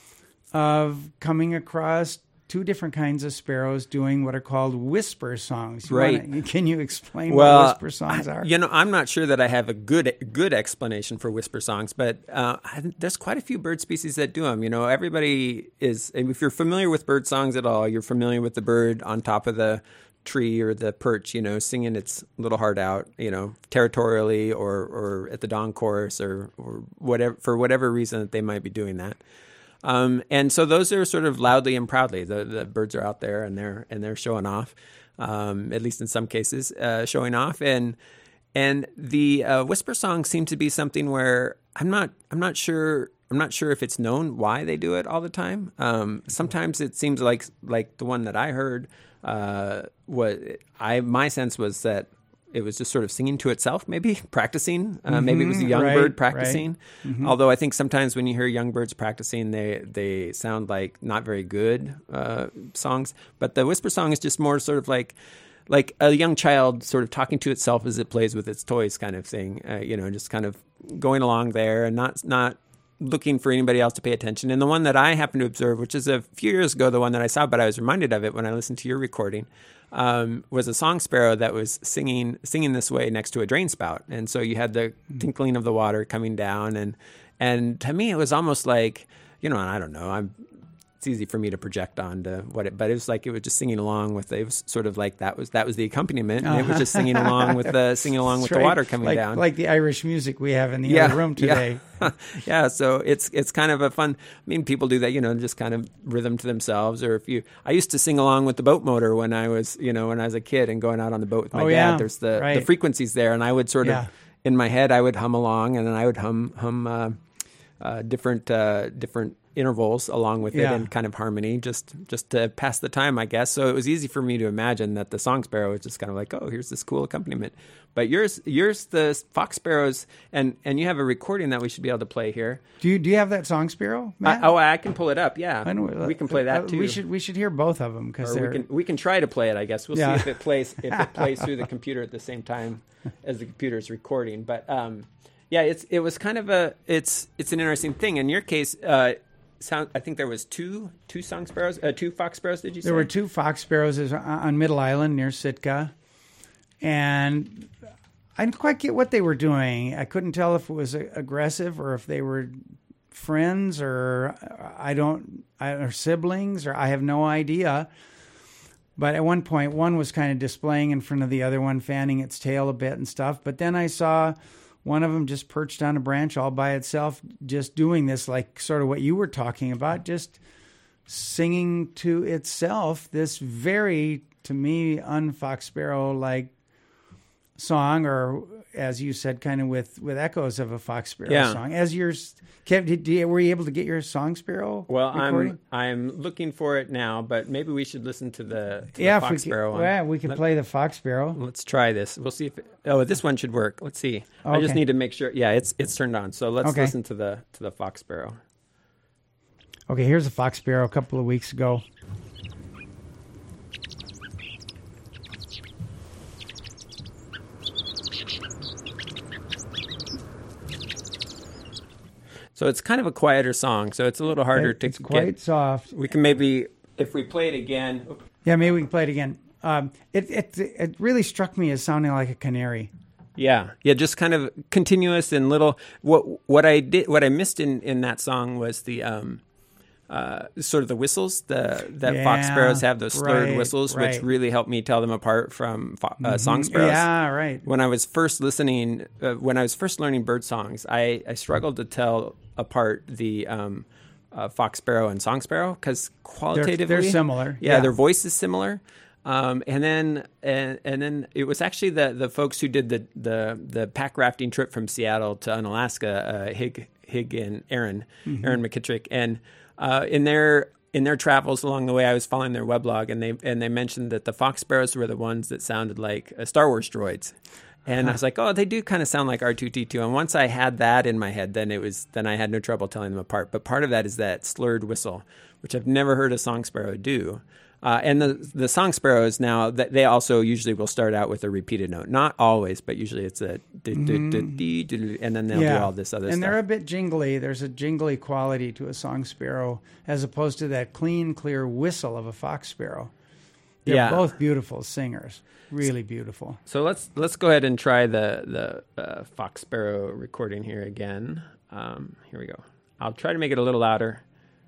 of coming across two different kinds of sparrows doing what are called whisper songs. You right. Wanna, can you explain well, what whisper songs I, are? You know, I'm not sure that I have a good good explanation for whisper songs, but uh, I, there's quite a few bird species that do them. You know, everybody is, if you're familiar with bird songs at all, you're familiar with the bird on top of the tree or the perch, you know, singing its little heart out, you know, territorially or, or at the dawn chorus or, or whatever, for whatever reason that they might be doing that. Um, and so those are sort of loudly and proudly. The, the birds are out there and they're and they're showing off, um, at least in some cases, uh, showing off. And and the uh, whisper songs seem to be something where I'm not I'm not sure I'm not sure if it's known why they do it all the time. Um, sometimes it seems like like the one that I heard. Uh, what I my sense was that it was just sort of singing to itself, maybe practicing. Uh, mm-hmm, maybe it was a young right, bird practicing. Right. Mm-hmm. Although I think sometimes when you hear young birds practicing, they they sound like not very good uh, songs. But the whisper song is just more sort of like like a young child sort of talking to itself as it plays with its toys, kind of thing. Uh, you know, just kind of going along there and not not looking for anybody else to pay attention. And the one that I happened to observe, which is a few years ago, the one that I saw, but I was reminded of it when I listened to your recording. Um, was a song sparrow that was singing singing this way next to a drain spout, and so you had the tinkling of the water coming down, and and to me it was almost like, you know, I don't know, I'm it's easy for me to project onto what it, but it was like it was just singing along with it was sort of like that was that was the accompaniment, and it was just singing along with the singing along with right. the water coming like, down, like the Irish music we have in the yeah, other room today. Yeah. yeah, so it's it's kind of a fun. I mean, people do that, you know, just kind of rhythm to themselves. Or if you, I used to sing along with the boat motor when I was, you know, when I was a kid and going out on the boat with my oh, dad. yeah. There's the right. the frequencies there, and I would sort yeah. of, in my head, I would hum along, and then I would hum hum uh, uh, different uh, different intervals along with Yeah. it in kind of harmony, just just to pass the time, I guess. So it was easy for me to imagine that the song sparrow was just kind of like, oh, here's this cool accompaniment. But yours, yours, the fox sparrows, and and you have a recording that we should be able to play here. Do you do you have that song sparrow, Matt? I, oh, I can pull it up. Yeah, I know, we can play that uh, too. We should we should hear both of them because Or we can we can try to play it. I guess we'll Yeah. see if it plays if it plays through the computer at the same time as the computer is recording. But um, yeah, it's it was kind of a it's it's an interesting thing. In your case, uh, sound I think there was two two song sparrows, uh, two fox sparrows. Did you say there were two fox sparrows on Middle Island near Sitka, and I didn't quite get what they were doing. I couldn't tell if it was aggressive or if they were friends or I don't or siblings or I have no idea. But at one point, one was kind of displaying in front of the other one, fanning its tail a bit and stuff. But then I saw one of them just perched on a branch all by itself, just doing this, like sort of what you were talking about, just singing to itself this very, to me, un-fox sparrow-like song, or as you said, kind of with, with echoes of a fox sparrow Yeah. song. As yours, Kev, did, did, were you able to get your song sparrow? Well, recording? I'm I'm looking for it now, but maybe we should listen to the, to yeah, the if we fox could, sparrow one. yeah, we could Let- play the fox sparrow. Let's try this. We'll see if it, oh, this one should work. Let's see. I just Okay. need to make sure. Yeah, it's it's turned on. So let's Okay. listen to the to the fox sparrow. Okay, here's a fox sparrow a couple of weeks ago. So it's kind of a quieter song, so it's a little harder to It's quite get. soft. We can maybe, if we play it again. Yeah, maybe we can play it again. Um, it, it it really struck me as sounding like a canary. Yeah, yeah, just kind of continuous and little. What what I did, what I missed in, in that song was the um, uh, sort of the whistles. The that Yeah, fox sparrows have those slurred right, whistles, which right. really helped me tell them apart from fo- uh, song sparrows. Yeah, right. When I was first listening, uh, when I was first learning bird songs, I, I struggled to tell apart the um, uh, fox sparrow and song sparrow because qualitatively they're similar, Yeah, yeah. their voice is similar. Um, and then and, and then it was actually the, the folks who did the, the the pack rafting trip from Seattle to Unalaska, uh, Hig Hig and Aaron Mm-hmm. Aaron McKittrick, and uh, in their in their travels along the way, I was following their weblog, and they and they mentioned that the fox sparrows were the ones that sounded like uh, Star Wars droids. And I was like, oh, they do kind of sound like R two D two. And once I had that in my head, then it was then I had no trouble telling them apart. But part of that is that slurred whistle, which I've never heard a song sparrow do. Uh, and the the song sparrows now that they also usually will start out with a repeated note, not always, but usually it's a do, do, do, do, do, and then they'll do all this other and stuff. they're a bit jingly. There's a jingly quality to a song sparrow as opposed to that clean, clear whistle of a fox sparrow. They're Yeah. both beautiful singers, really beautiful. So let's let's go ahead and try the the uh, fox sparrow recording here again. Um, here we go. I'll try to make it a little louder.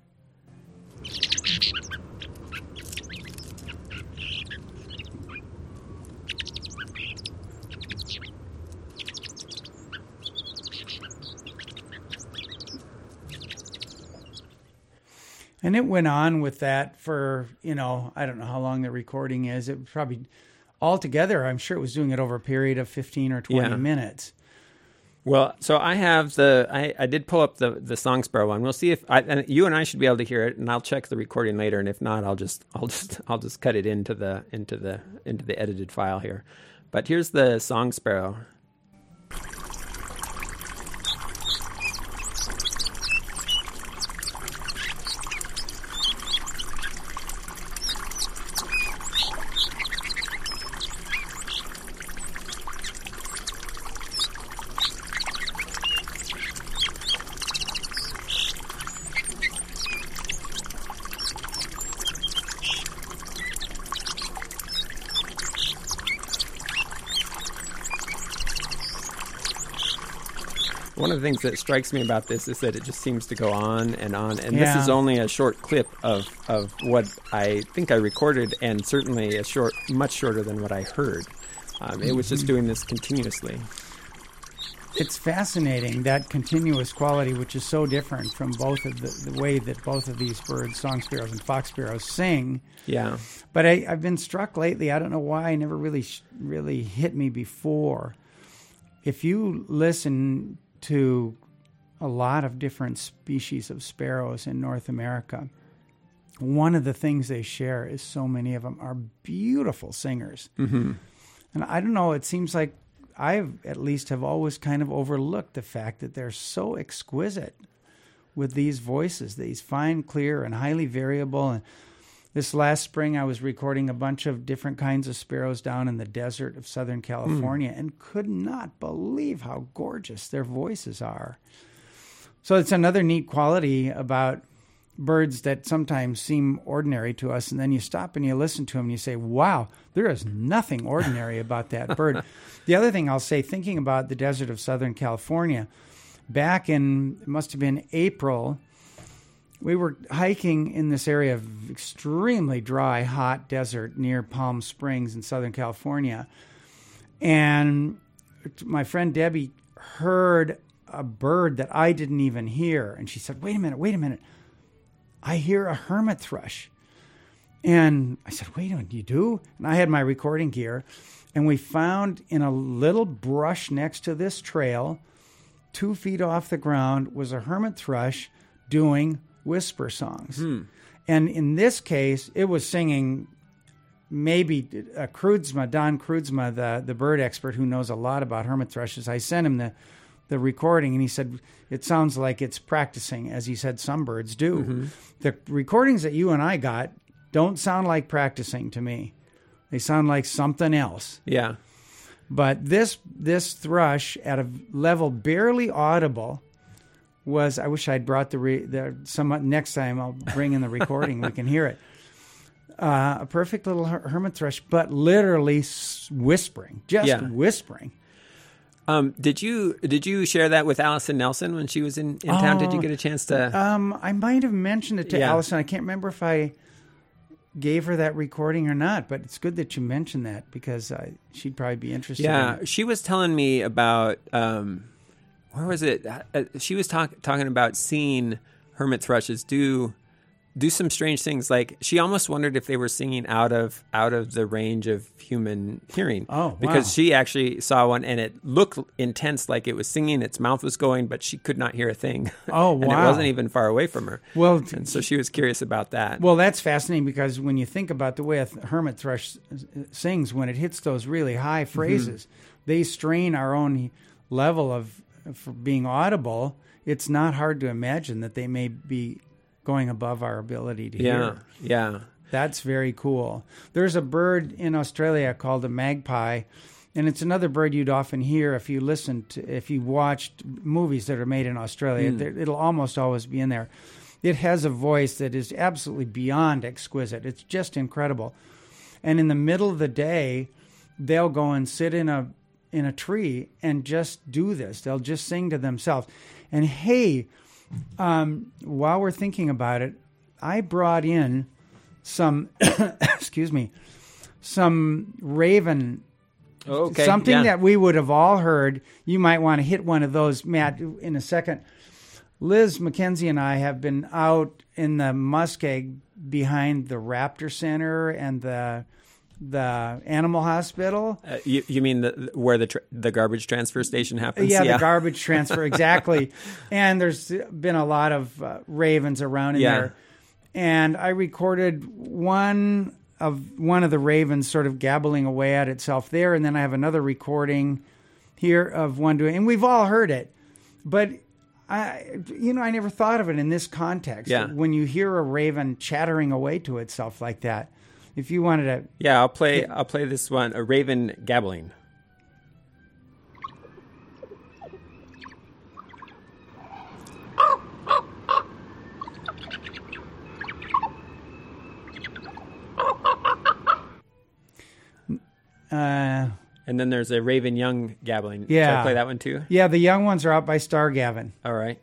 And it went on with that for, you know, I don't know how long the recording is. It was probably altogether, I'm sure it was doing it over a period of fifteen or twenty Yeah. minutes. Well, so I have the I, I did pull up the the song sparrow one. We'll see if I and you and I should be able to hear it, and I'll check the recording later. And if not, I'll just I'll just I'll just cut it into the into the into the edited file here. But here's the song sparrow. One of the things that strikes me about this is that it just seems to go on and on. And Yeah. this is only a short clip of, of what I think I recorded, and certainly a short, much shorter than what I heard. Um, it was just doing this continuously. It's fascinating, that continuous quality, which is so different from both of the, the way that both of these birds, song sparrows and fox sparrows, sing. Yeah. But I, I've been struck lately. I don't know why. I never really, sh- really hit me before. if you listen to a lot of different species of sparrows in North America, one of the things they share is so many of them are beautiful singers. Mm-hmm. And I don't know, it seems like I at least have always kind of overlooked the fact that they're so exquisite with these voices, these fine, clear, and highly variable. And this last spring, I was recording a bunch of different kinds of sparrows down in the desert of Southern California mm. and could not believe how gorgeous their voices are. So it's another neat quality about birds that sometimes seem ordinary to us, and then you stop and you listen to them and you say, wow, there is nothing ordinary about that bird. The other thing I'll say, thinking about the desert of Southern California, back in, it must have been April, we were hiking in this area of extremely dry, hot desert near Palm Springs in Southern California. And my friend Debbie heard a bird that I didn't even hear. And she said, wait a minute, wait a minute. I hear a hermit thrush. And I said, wait a minute, you do? And I had my recording gear. And we found in a little brush next to this trail, two feet off the ground, was a hermit thrush doing whisper songs. Hmm. And in this case, it was singing maybe uh, Kreutzma, Don Kreutzma, the, the bird expert who knows a lot about hermit thrushes. I sent him the, the recording, and he said, it sounds like it's practicing, as he said some birds do. Mm-hmm. The recordings that you and I got don't sound like practicing to me. They sound like something else. Yeah. But this this thrush at a level barely audible was, I wish I'd brought the, re, the some next time I'll bring in the recording, we can hear it. Uh, a perfect little her- hermit thrush, but literally s- whispering, just yeah. whispering. Um, did you did you share that with Allison Nelson when she was in, in town? Oh, did you get a chance to? Um, I might have mentioned it to yeah. Allison. I can't remember if I gave her that recording or not, but it's good that you mentioned that because uh, she'd probably be interested. Yeah, in it. She was telling me about um, where was it? Uh, she was talk, talking about seeing hermit thrushes do do some strange things. Like she almost wondered if they were singing out of out of the range of human hearing. Oh, wow. Because she actually saw one and it looked intense, like it was singing. Its mouth was going, but she could not hear a thing. Oh, wow! And it wasn't even far away from her. Well, and so she was curious about that. Well, that's fascinating because when you think about the way a hermit thrush sings, when it hits those really high phrases, mm-hmm. they strain our own level of for being audible. It's not hard to imagine that they may be going above our ability to yeah, hear. Yeah, That's very cool. There's a bird in Australia called a magpie, and it's another bird you'd often hear if you listened to, if you watched movies that are made in Australia. Mm. It'll almost always be in there. It has a voice that is absolutely beyond exquisite. It's just incredible. And in the middle of the day, they'll go and sit in a in a tree and just do this. They'll just sing to themselves. And hey, Um, while we're thinking about it, I brought in some, excuse me, some raven, okay, something yeah. that we would have all heard. You might want to hit one of those, Matt, in a second. Liz McKenzie and I have been out in the muskeg behind the Raptor Center and the the animal hospital. Uh, you, you mean the, where the tra- the garbage transfer station happens? Yeah, yeah. the garbage transfer, exactly. And there's been a lot of uh, ravens around in yeah. there. And I recorded one of one of the ravens sort of gabbling away at itself there, and then I have another recording here of one doing, and we've all heard it. But I, you know, I never thought of it in this context. Yeah. When you hear a raven chattering away to itself like that. If you wanted to, yeah, I'll play. I'll play this one. A raven gabbling. Uh, and then there's a raven young gabbling. Yeah, Should I play that one too? Yeah, the young ones are out by Star Gavin. All right.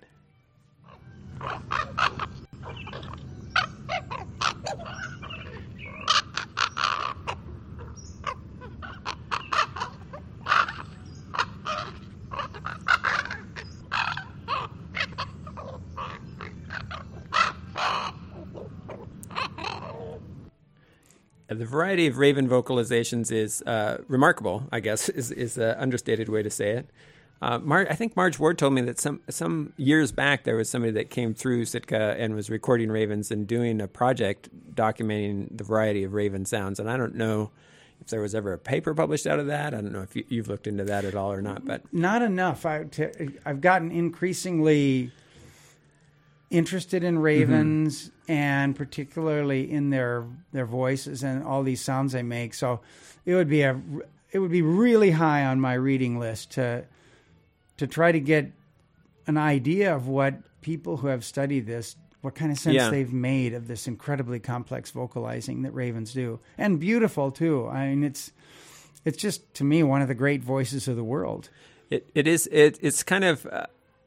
The variety of raven vocalizations is uh, remarkable, I guess, is is an understated way to say it. Uh, Mar- I think Marge Ward told me that some some years back there was somebody that came through Sitka and was recording ravens and doing a project documenting the variety of raven sounds. And I don't know if there was ever a paper published out of that. I don't know if you, you've looked into that at all or not. But not enough. I, to, I've gotten increasingly interested in ravens mm-hmm. and particularly in their their voices and all these sounds they make. So it would be a it would be really high on my reading list to to try to get an idea of what people who have studied this, what kind of sense yeah. they've made of this incredibly complex vocalizing that ravens do, and beautiful too. I mean, it's it's just to me one of the great voices of the world. It it is it it's kind of. Uh...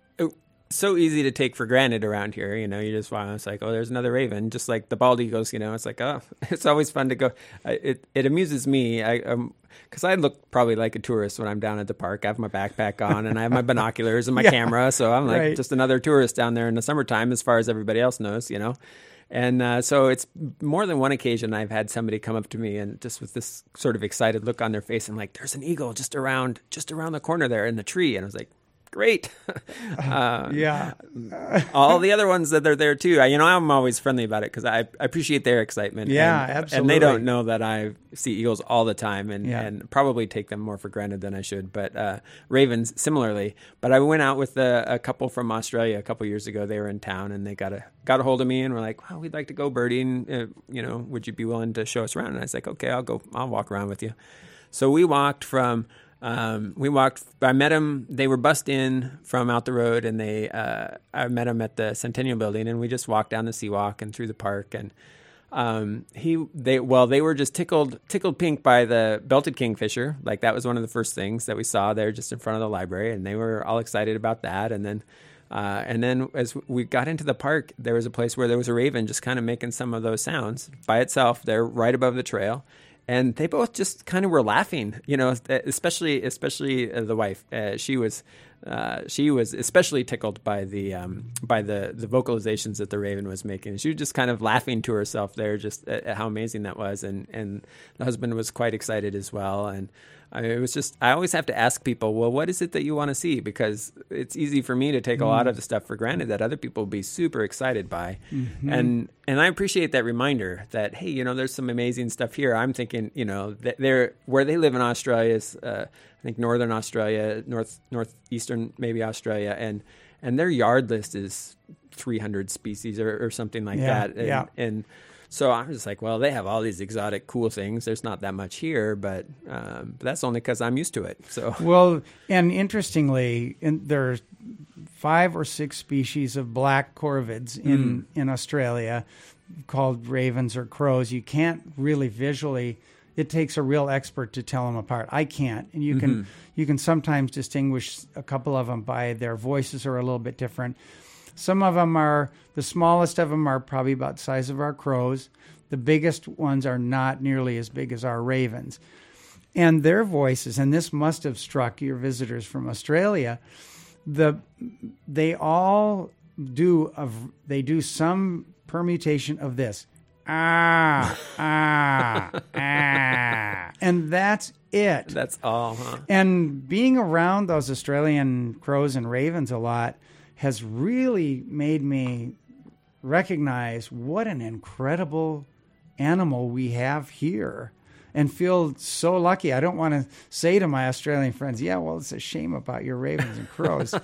so easy to take for granted around here. You know, you just wow, it's like, oh, there's another raven, just like the bald eagles. You know, it's like, oh, it's always fun to go. I, it it amuses me. I um because I look probably like a tourist when I'm down at the park. I have my backpack on and I have my binoculars and my yeah, camera, so I'm like right. just another tourist down there in the summertime, as far as everybody else knows. You know. And uh, so it's more than one occasion I've had somebody come up to me and just with this sort of excited look on their face and like, there's an eagle just around just around the corner there in the tree, and I was like, great. uh, yeah. all the other ones that are there too. I, you know, I'm always friendly about it because I, I appreciate their excitement. Yeah, and, absolutely. And they don't know that I see eagles all the time and, yeah. and probably take them more for granted than I should. But uh, ravens, similarly. But I went out with a, a couple from Australia a couple years ago. They were in town and they got a got a hold of me and were like, well, we'd like to go birding. Uh, you know, would you be willing to show us around? And I was like, okay, I'll go. I'll walk around with you. So we walked from... Um, we walked, I met them, they were bussed in from out the road and they, uh, I met them at the Centennial Building and we just walked down the Seawalk and through the park and, um, he, they, well, they were just tickled, tickled pink by the belted kingfisher. Like that was one of the first things that we saw there just in front of the library and they were all excited about that. And then, uh, and then as we got into the park, there was a place where there was a raven just kind of making some of those sounds by itself. They're right above the trail. And they both just kind of were laughing, you know, especially especially the wife. Uh, she was uh, she was especially tickled by the um, by the, the vocalizations that the raven was making. She was just kind of laughing to herself there, just at, at how amazing that was. And, and the husband was quite excited as well. And I mean, it was just, I always have to ask people, well, what is it that you want to see? Because it's easy for me to take a lot of the stuff for granted that other people will be super excited by. Mm-hmm. And and I appreciate that reminder that, hey, you know, there's some amazing stuff here. I'm thinking, you know, that they're, where they live in Australia is, uh, I think, northern Australia, north northeastern maybe Australia, and and their yard list is three hundred species or, or something like yeah, that. And, yeah. and so I'm just like, well, they have all these exotic, cool things. There's not that much here, but, um, but that's only because I'm used to it. So well, and interestingly, in, there's five or six species of black corvids in, mm. in Australia called ravens or crows. You can't really visually. It takes a real expert to tell them apart. I can't, and you can mm-hmm. you can sometimes distinguish a couple of them by their voices are a little bit different. Some of them are, the smallest of them are probably about the size of our crows. The biggest ones are not nearly as big as our ravens. And their voices, and this must have struck your visitors from Australia, the they all do of they do some permutation of this. Ah, ah, ah. And that's it. That's all, huh? And being around those Australian crows and ravens a lot has really made me recognize what an incredible animal we have here and feel so lucky. I don't want to say to my Australian friends, yeah, well, it's a shame about your ravens and crows.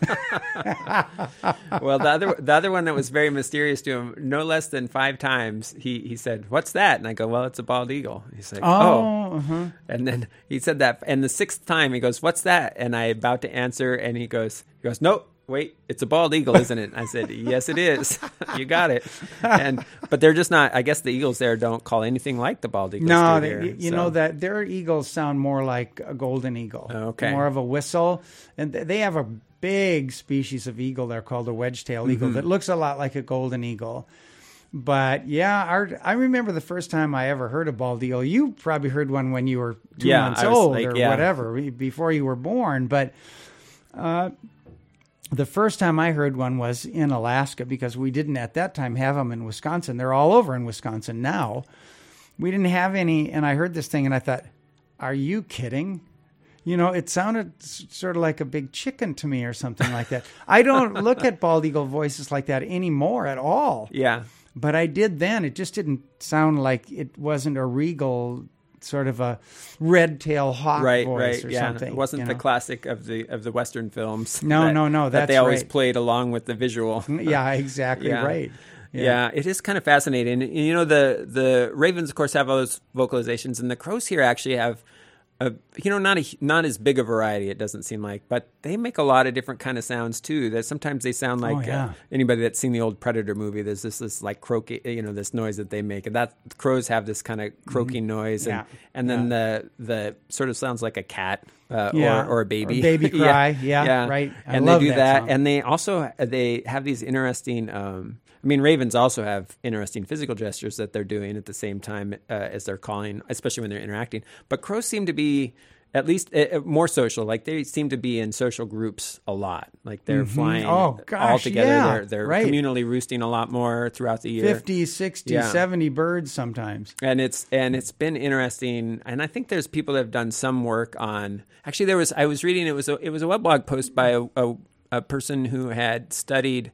Well, the other the other one that was very mysterious to him, no less than five times, he, he said, what's that? And I go, well, it's a bald eagle. He's like, oh. oh. Uh-huh. And then he said that. And the sixth time, he goes, what's that? And I about to answer, and he goes, he goes, nope. Wait, it's a bald eagle, isn't it? I said, yes, it is. You got it. And but they're just not. I guess the eagles there don't call anything like the bald eagles. No, they, here, you so. know that their eagles sound more like a golden eagle. Okay, more of a whistle, and they have a big species of eagle there called a wedge-tailed eagle mm-hmm. that looks a lot like a golden eagle. But yeah, our, I remember the first time I ever heard a bald eagle. You probably heard one when you were two yeah, months old like, or yeah. whatever, before you were born. But uh, the first time I heard one was in Alaska because we didn't at that time have them in Wisconsin. They're all over in Wisconsin now. we didn't have any. And I heard this thing and I thought, are you kidding? You know, it sounded s- sort of like a big chicken to me or something like that. I don't look at bald eagle voices like that anymore at all. Yeah. But I did then. It just didn't sound like it wasn't a regal sort of a red tail hawk right, voice right, or yeah. something. It wasn't you the know? classic of the of the Western films. No, that, no, no. That That's they always right. played along with the visual. Yeah, exactly Yeah. right. Yeah. Yeah. It is kind of fascinating. And, you know, the the ravens, of course, have all those vocalizations, and the crows here actually have, a, you know, not a, not as big a variety, it doesn't seem like, but they make a lot of different kind of sounds too. That sometimes they sound like Oh, yeah. uh, anybody that's seen the old Predator movie. There's this this like croaky, you know, this noise that they make, and that crows have this kind of croaking noise, and Yeah. and then Yeah. the the sort of sounds like a cat. Uh, Yeah. or, or a baby, Or baby cry. Yeah, right. I and love they do that that, song. and they also they have these interesting. Um, I mean, ravens also have interesting physical gestures that they're doing at the same time uh, as they're calling, especially when they're interacting. But crows seem to be at least uh, more social. Like they seem to be in social groups a lot. Like they're flying Oh, all gosh, together. yeah, They're they're right. communally roosting a lot more throughout the year. fifty, sixty, Yeah. seventy birds sometimes. And it's and it's been interesting, and I think there's people that have done some work on. Actually, there was I was reading it was a, it was a weblog post by a, a, a person who had studied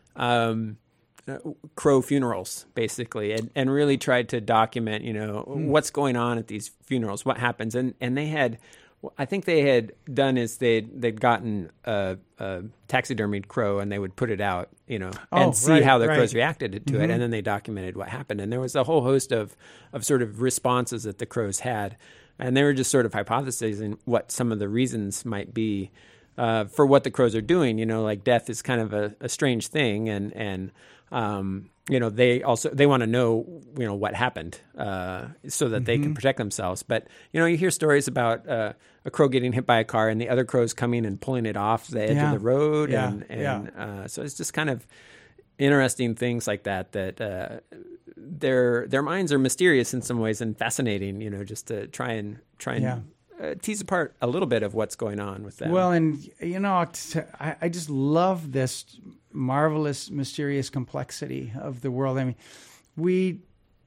um, uh, crow funerals, basically, and, and really tried to document, you know, Hmm. what's going on at these funerals, what happens, and and they had. I think they had done is they'd, they'd gotten a, a taxidermied crow and they would put it out, you know, Oh, and see right, how the right. crows reacted to it. And then they documented what happened. And there was a whole host of, of sort of responses that the crows had. And they were just sort of hypothesizing what some of the reasons might be uh, for what the crows are doing. You know, like death is kind of a, a strange thing. And, and um, you know, they also, they want to know, you know, what happened uh, so that they can protect themselves. But, you know, you hear stories about uh, a crow getting hit by a car and the other crows coming and pulling it off the edge Yeah. of the road. Yeah, And, and yeah. uh, so it's just kind of interesting things like that, that uh, their their minds are mysterious in some ways and fascinating, you know, just to try and try and Yeah. uh, tease apart a little bit of what's going on with them. Well, and, you know, t- I, I just love this marvelous, mysterious complexity of the world. I mean, we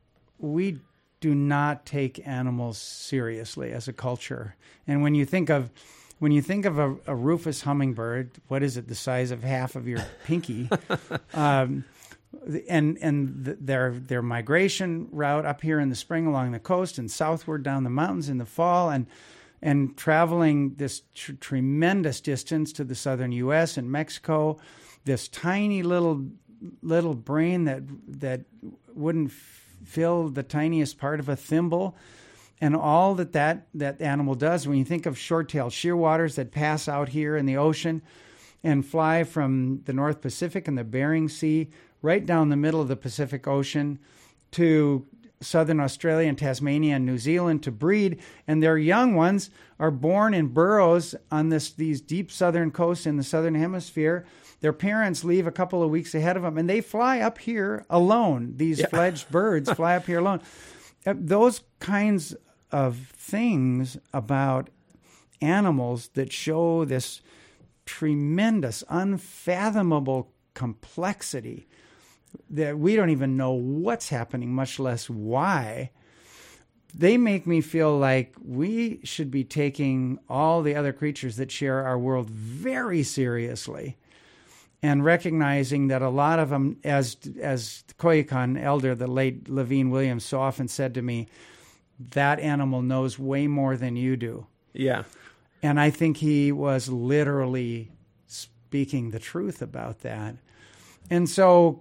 we do not take animals seriously as a culture. And when you think of when you think of a, a rufous hummingbird, what is it, the size of half of your pinky? um, and and the, their their migration route up here in the spring along the coast and southward down the mountains in the fall, and and traveling this tr- tremendous distance to the southern U S and Mexico, this tiny little little brain that that wouldn't f- fill the tiniest part of a thimble, and all that, that that animal does. When you think of short-tailed shearwaters that pass out here in the ocean and fly from the North Pacific and the Bering Sea right down the middle of the Pacific Ocean to southern Australia and Tasmania and New Zealand to breed, and their young ones are born in burrows on this these deep southern coasts in the southern hemisphere. Their parents leave a couple of weeks ahead of them, and they fly up here alone. These Yeah. fledged birds fly up here alone. Uh, Those kinds of things about animals that show this tremendous, unfathomable complexity that we don't even know what's happening, much less why, they make me feel like we should be taking all the other creatures that share our world very seriously, and recognizing that a lot of them, as as Koyukon elder, the late Levine Williams, so often said to me, that animal knows way more than you do. yeah. And I think he was literally speaking the truth about that. And so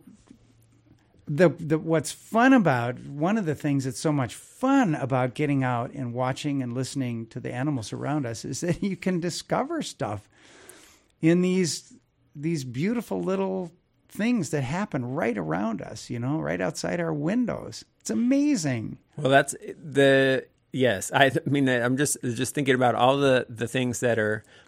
the the what's fun about, one of the things that's so much fun about getting out and watching and listening to the animals around us is that you can discover stuff in these these beautiful little things that happen right around us, you know, right outside our windows. It's amazing. Well, that's the yes. I, I mean, I'm just just thinking about all the, the things that are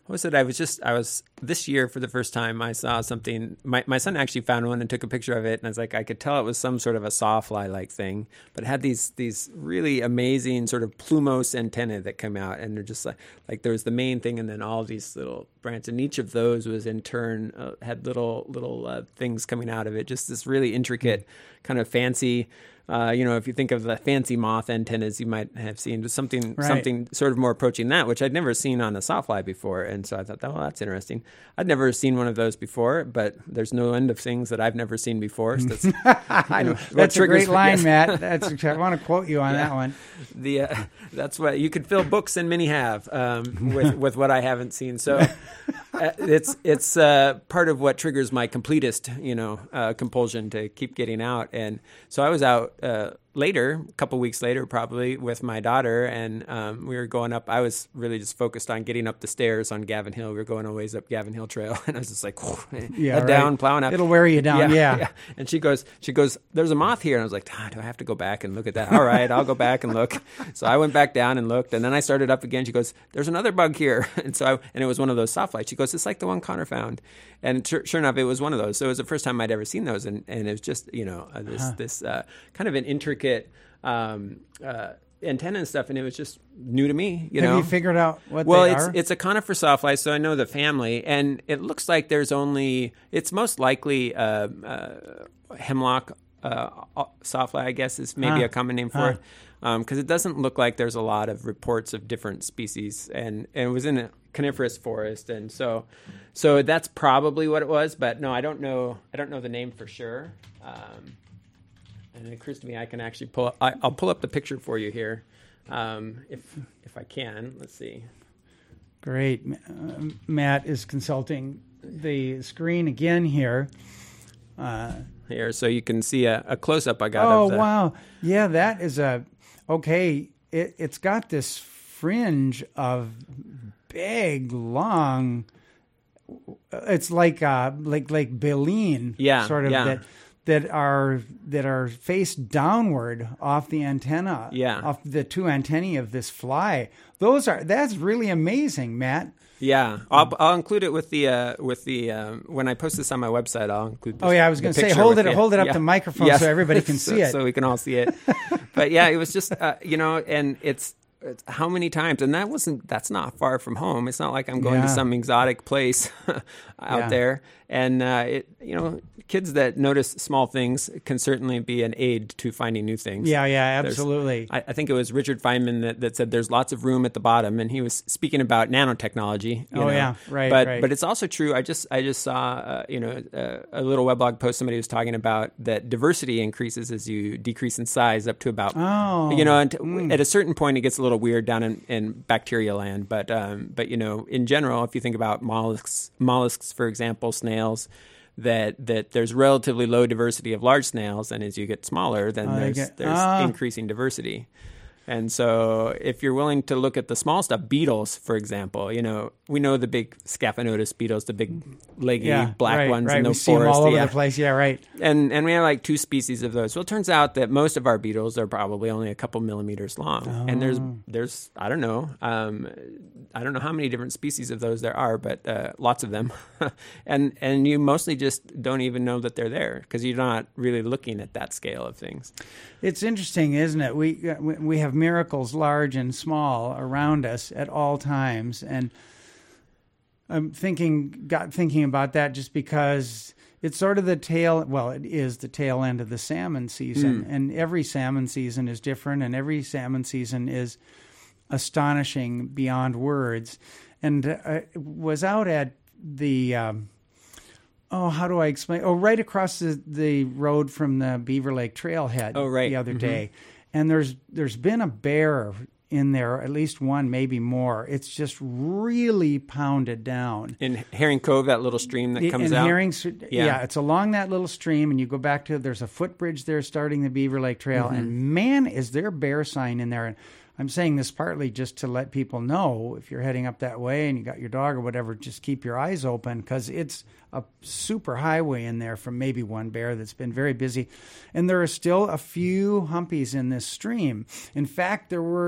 what was it? I was just, I was, this year for the first time, I saw something. My, my son actually found one and took a picture of it. And I was like, I could tell it was some sort of a sawfly-like thing, but it had these these really amazing sort of plumose antennae that come out. And they're just like, like there was the main thing and then all these little branches. And each of those was in turn, uh, had little, little uh, things coming out of it. Just this really intricate, kind of fancy, Uh, you know, if you think of the fancy moth antennas you might have seen, just something right. something sort of more approaching that, which I'd never seen on a sawfly before. And so I thought, oh, well, that's interesting. I'd never seen one of those before, but there's no end of things that I've never seen before. So that's I know, that's a great line, yes. Matt. That's, I want to quote you on yeah. that one. The uh, that's what you could fill books, and many have, um, with with what I haven't seen. So uh, it's it's uh, part of what triggers my completist, you know, uh, compulsion to keep getting out. And so I was out. Uh, later, a couple weeks later, probably with my daughter, and um, we were going up. I was really just focused on getting up the stairs on Gavin Hill. We were going a ways up Gavin Hill Trail, and I was just like, yeah, head right. down, plowing up. It'll wear you down, yeah, yeah. yeah. And she goes, she goes, there's a moth here, and I was like, ah, do I have to go back and look at that? All right, I'll go back and look. So I went back down and looked, and then I started up again. She goes, there's another bug here, and so I, and it was one of those sawflies. She goes, it's like the one Connor found, and sure, sure enough, it was one of those. So it was the first time I'd ever seen those, and, and it was just, you know, uh, this huh. this uh, kind of an intricate um, uh, antenna and stuff, and it was just new to me. You Have know, you figured out what well, they it's are? it's a conifer sawfly, so I know the family, and it looks like there's only. It's most likely uh, uh, hemlock uh, sawfly, I guess, is maybe huh. a common name for huh. it. Because um, it doesn't look like there's a lot of reports of different species, and, and it was in a coniferous forest, and so so that's probably what it was. But no, I don't know. I don't know the name for sure. Um, and it occurs to me I can actually pull. Up, I, I'll pull up the picture for you here, um, if if I can. Let's see. Great, uh, Matt is consulting the screen again here. Uh, here, so you can see a, a close up I got. Oh of the, wow! Yeah, that is a. Okay, it, it's got this fringe of big, long. It's like uh, like like baleen, yeah, sort of yeah. that that are that are faced downward off the antenna, yeah, off the two antennae of this fly. Those are that's really amazing, Matt. Yeah, I'll I'll include it with the uh, with the um, when I post this on my website. I'll include. This, oh yeah, I was going to say hold it with, hold it up yeah. the microphone yes. so everybody can so, see it, so we can all see it. But yeah, it was just uh, you know, and it's, it's how many times, and that wasn't that's not far from home. It's not like I'm going yeah. to some exotic place out yeah. there. And uh, it you know, kids that notice small things can certainly be an aid to finding new things. Yeah, yeah, absolutely. I, I think it was Richard Feynman that, that said there's lots of room at the bottom, and he was speaking about nanotechnology. You oh know. yeah, right. But right. but it's also true. I just I just saw uh, you know uh, a little weblog post somebody was talking about that diversity increases as you decrease in size up to about oh, you know and mm. at a certain point it gets a little weird down in, in bacteria land. But um, but you know in general, if you think about mollusks mollusks for example, snails. That, that there's relatively low diversity of large snails, and as you get smaller, then oh, there's get, there's uh, increasing diversity. And so if you're willing to look at the small stuff, beetles, for example, you know, we know the big Scaphanotus beetles, the big leggy yeah, black right, ones right. in the we forest. see them all over yeah. the place. Yeah, right. And and we have like two species of those. Well, it turns out that most of our beetles are probably only a couple millimeters long. Oh. And there's, there's I don't know, um, I don't know how many different species of those there are, but uh, lots of them. and and you mostly just don't even know that they're there because you're not really looking at that scale of things. It's interesting, isn't it? We we have miracles large and small around us at all times, and I'm thinking, got thinking about that just because it's sort of the tail. Well, it is the tail end of the salmon season, mm. and every salmon season is different, and every salmon season is astonishing beyond words. And I was out at the. Um, Oh, how do I explain? Oh, right across the, the road from the Beaver Lake Trailhead oh, right. the other mm-hmm. day. And there's there's been a bear in there, at least one, maybe more. It's just really pounded down. In Herring Cove, that little stream that comes in out? Herring, yeah. yeah, it's along that little stream, and you go back to, there's a footbridge there starting the Beaver Lake Trail, mm-hmm. and man, is there bear sign in there. And I'm saying this partly just to let people know, if you're heading up that way and you got your dog or whatever, just keep your eyes open, because it's a super highway in there from maybe one bear that's been very busy. And there are still a few humpies in this stream. In fact, there were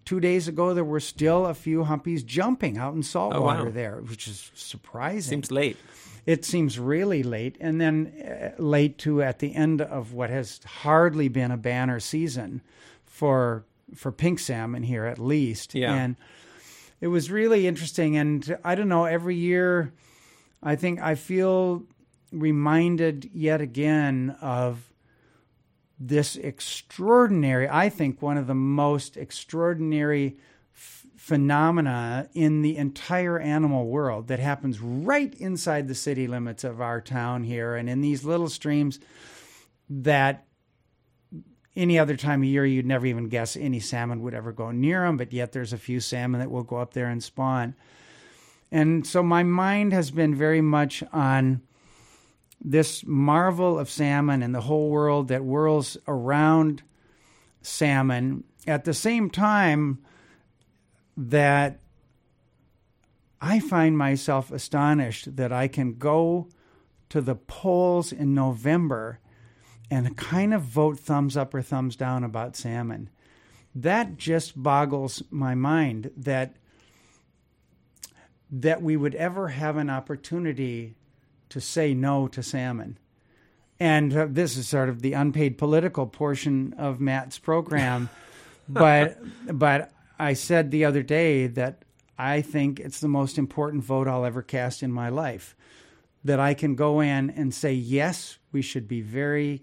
two days ago, there were still a few humpies jumping out in saltwater oh, wow. there, which is surprising. Seems late. It seems really late. And then uh, late, too, at the end of what has hardly been a banner season for for pink salmon here, at least. Yeah. And it was really interesting. And I don't know, every year, I think I feel reminded yet again of this extraordinary, I think one of the most extraordinary f- phenomena in the entire animal world that happens right inside the city limits of our town here and in these little streams that any other time of year you'd never even guess any salmon would ever go near them, but yet there's a few salmon that will go up there and spawn. And so my mind has been very much on this marvel of salmon and the whole world that whirls around salmon at the same time that I find myself astonished that I can go to the polls in November and kind of vote thumbs up or thumbs down about salmon. That just boggles my mind that that we would ever have an opportunity to say no to salmon. And uh, this is sort of the unpaid political portion of Matt's program. but but I said the other day that I think it's the most important vote I'll ever cast in my life. That I can go in and say, yes, we should be very,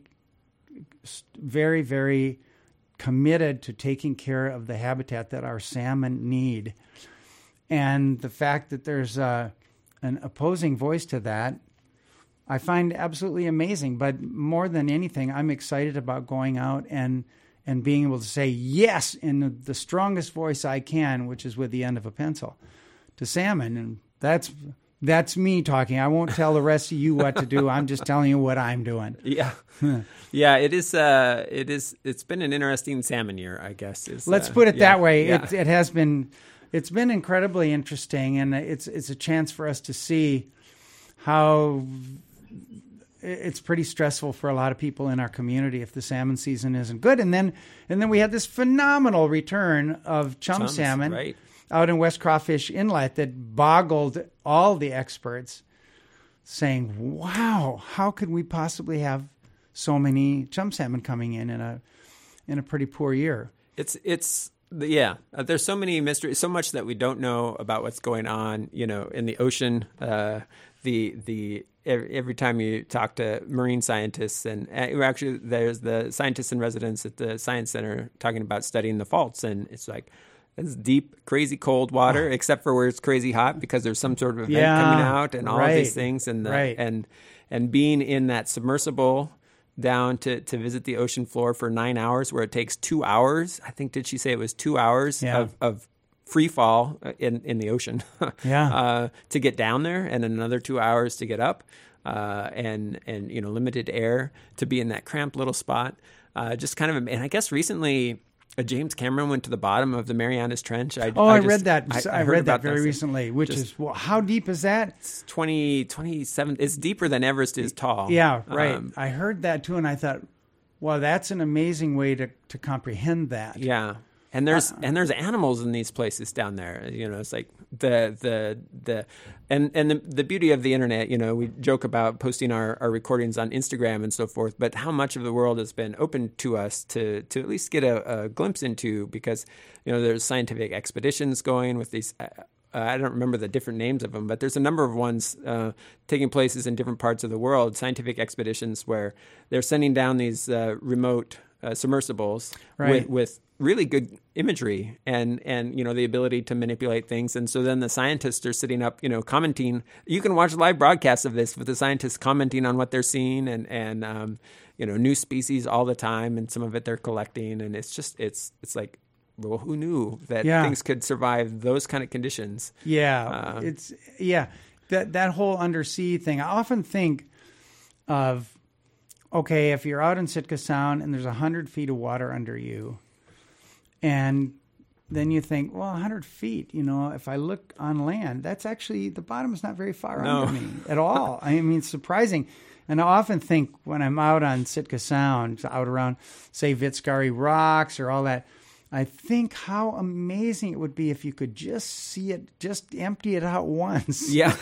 very, very committed to taking care of the habitat that our salmon need. And the fact that there's a, an opposing voice to that, I find absolutely amazing. But more than anything, I'm excited about going out and and being able to say yes in the strongest voice I can, which is with the end of a pencil, to salmon. And that's that's me talking. I won't tell the rest of you what to do. I'm just telling you what I'm doing. Yeah, yeah. It is. Uh, it is. It's been an interesting salmon year, I guess. Is, Let's uh, put it yeah, that way. Yeah. It it has been. It's been incredibly interesting, and it's it's a chance for us to see how it's pretty stressful for a lot of people in our community if the salmon season isn't good. And then and then we had this phenomenal return of chum Chums, salmon right. out in West Crawfish Inlet that boggled all the experts, saying, wow, how could we possibly have so many chum salmon coming in in a in a pretty poor year? It's it's yeah. Uh, there's so many mysteries, so much that we don't know about what's going on. You know, in the ocean. Uh, the the every, every time you talk to marine scientists, and uh, actually there's the scientists in residence at the Science Center talking about studying the faults, and it's like it's deep, crazy cold water, oh. except for where it's crazy hot because there's some sort of event yeah, coming out, and all right, of these things, and the, right. and and being in that submersible down to, to visit the ocean floor for nine hours where it takes two hours. I think, did she say it was two hours yeah. of, of free fall in, in the ocean yeah. uh, to get down there, and another two hours to get up, uh, and, and, you know, limited air to be in that cramped little spot. Uh, just kind of, and I guess recently uh, James Cameron went to the bottom of the Marianas Trench. I, oh, I, I just, read that. I, I, I read that very this. recently, which just, is, well, how deep is that? It's twenty, twenty-seven. It's deeper than Everest is tall. Yeah, right. Um, I heard that too, and I thought, well, that's an amazing way to, to comprehend that. Yeah. And there's uh, and there's animals in these places down there. You know, it's like the the the and and the, the beauty of the internet. You know, we joke about posting our, our recordings on Instagram and so forth, but how much of the world has been open to us to to at least get a, a glimpse into, because you know there's scientific expeditions going with these. Uh, I don't remember the different names of them, but there's a number of ones uh, taking places in different parts of the world. Scientific expeditions where they're sending down these uh, remote uh, submersibles right. with, with really good imagery and, and, you know, the ability to manipulate things. And so then the scientists are sitting up, you know, commenting. You can watch live broadcasts of this with the scientists commenting on what they're seeing and, and um, you know, new species all the time. And some of it they're collecting. And it's just, it's, it's like, well, who knew that yeah. things could survive those kind of conditions? Yeah, uh, it's, yeah, that, that whole undersea thing. I often think of, okay, if you're out in Sitka Sound and there's a hundred feet of water under you, and then you think, well, a hundred feet, you know, if I look on land, that's actually, the bottom is not very far no. under me at all. I mean, it's surprising. And I often think when I'm out on Sitka Sound, out around, say, Vitskari Rocks or all that, I think how amazing it would be if you could just see it, just empty it out once. Yeah.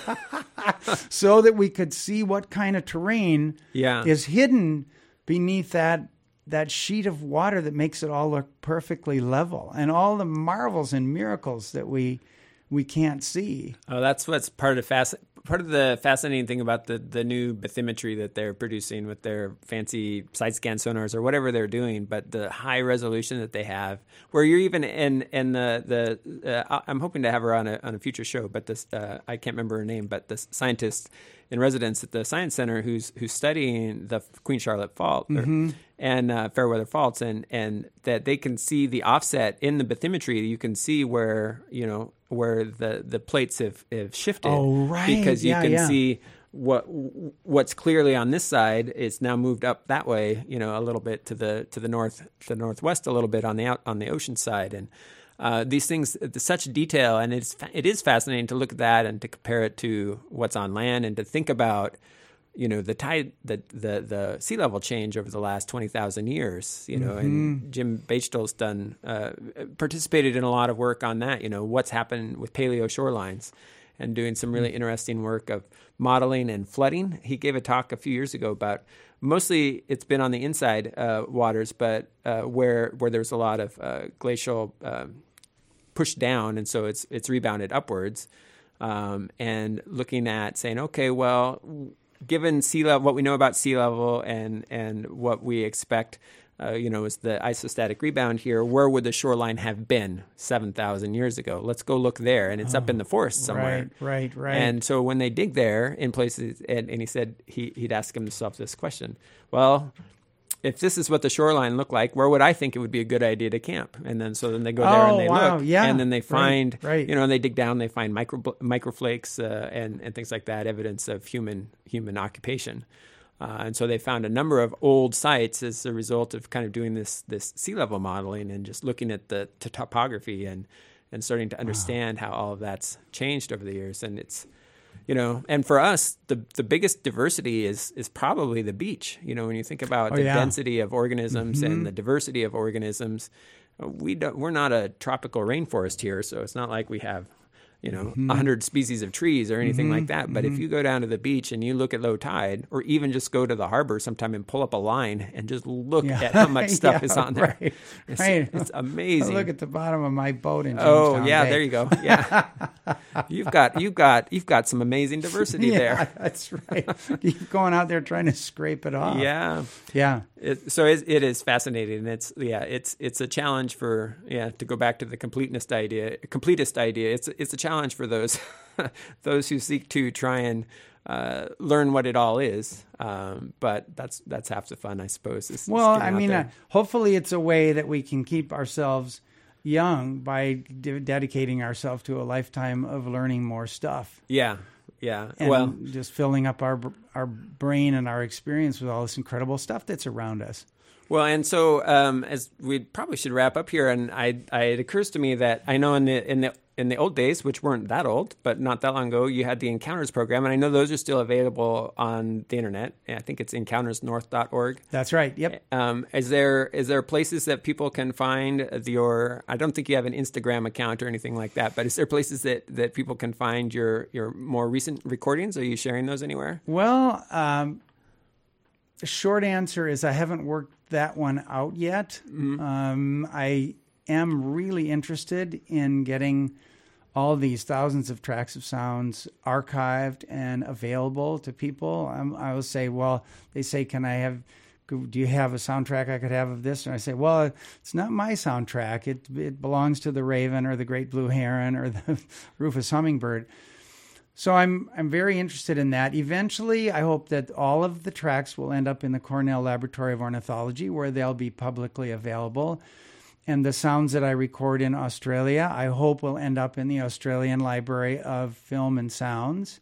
So that we could see what kind of terrain yeah. is hidden beneath that that sheet of water that makes it all look perfectly level, and all the marvels and miracles that we we can't see. Oh, that's what's part of fasc- part of the fascinating thing about the, the new bathymetry that they're producing with their fancy side scan sonars or whatever they're doing, but the high resolution that they have, where you're even in in the the uh, I'm hoping to have her on a on a future show, but this uh, I can't remember her name, but the scientist in residence at the Science Center who's who's studying the Queen Charlotte Fault or, Mm-hmm. and uh, Fairweather Faults, and and that they can see the offset in the bathymetry. You can see where you know where the, the plates have, have shifted. Oh, right. Because you Yeah, can yeah. see what what's clearly on this side is now moved up that way, you know, a little bit to the to the north, to the northwest, a little bit on the out on the ocean side, and uh, these things, such detail, and it's it is fascinating to look at that and to compare it to what's on land and to think about, you know, the tide, the the the sea level change over the last twenty thousand years, you know, Mm-hmm. and Jim Bechtel's done uh, participated in a lot of work on that, you know, what's happened with paleo shorelines, and doing some really interesting work of modeling and flooding. He gave a talk a few years ago about, mostly it's been on the inside uh, waters, but uh, where where there's a lot of uh, glacial um, push down, and so it's it's rebounded upwards, um, and looking at saying, okay, well, given sea level, what we know about sea level and and what we expect, uh, you know, is the isostatic rebound here, where would the shoreline have been seven thousand years ago? Let's go look there, and it's oh, up in the forest somewhere. Right, right, right. And so when they dig there in places, and, and he said he, he'd ask himself this question, well, if this is what the shoreline looked like, where would I think it would be a good idea to camp? And then so then they go there oh, and they wow. look, yeah. and then they find, right, right. you know, and they dig down, they find micro microflakes uh, and and things like that, evidence of human human occupation. Uh, and so they found a number of old sites as a result of kind of doing this this sea level modeling and just looking at the to topography and and starting to understand wow. how all of that's changed over the years. And it's, you know, and for us, the the biggest diversity is is probably the beach. You know, when you think about oh, the yeah. density of organisms mm-hmm. and the diversity of organisms, we don't, we're not a tropical rainforest here, so it's not like we have, you know, a mm-hmm. hundred species of trees or anything mm-hmm. like that. But mm-hmm. if you go down to the beach and you look at low tide, or even just go to the harbor sometime and pull up a line and just look yeah. at how much stuff yeah, is on there, right. It's, right. it's amazing. I look at the bottom of my boat in Jamestown Oh yeah, Bay. there you go. Yeah, you've got you've got you've got some amazing diversity yeah, there. That's right. Keep going out there trying to scrape it off. Yeah, yeah. It, so it, it is fascinating. And it's yeah, it's it's a challenge for yeah to go back to the completeness idea, completist idea. It's it's a challenge for those those who seek to try and uh, learn what it all is. Um, but that's that's half the fun, I suppose. Is, well, is I mean, uh, hopefully it's a way that we can keep ourselves young by de- dedicating ourselves to a lifetime of learning more stuff. Yeah, yeah. And well, just filling up our our brain and our experience with all this incredible stuff that's around us. Well, and so um, as we probably should wrap up here, and I, I, it occurs to me that I know in the in the in the old days, which weren't that old, but not that long ago, you had the Encounters program, and I know those are still available on the internet. I think it's encounters north dot org. That's right. Yep. Um, is there is there places that people can find your? I don't think you have an Instagram account or anything like that, but is there places that, that people can find your your more recent recordings? Are you sharing those anywhere? Well, um, the short answer is I haven't worked that one out yet. Mm-hmm. Um, I am really interested in getting all these thousands of tracks of sounds archived and available to people. Um, I will say, well, they say, can I have, do you have a soundtrack I could have of this? And I say, well, it's not my soundtrack. It it belongs to the Raven or the Great Blue Heron or the Rufous Hummingbird. So I'm I'm very interested in that. Eventually, I hope that all of the tracks will end up in the Cornell Laboratory of Ornithology, where they'll be publicly available. And the sounds that I record in Australia, I hope will end up in the Australian Library of Film and Sounds.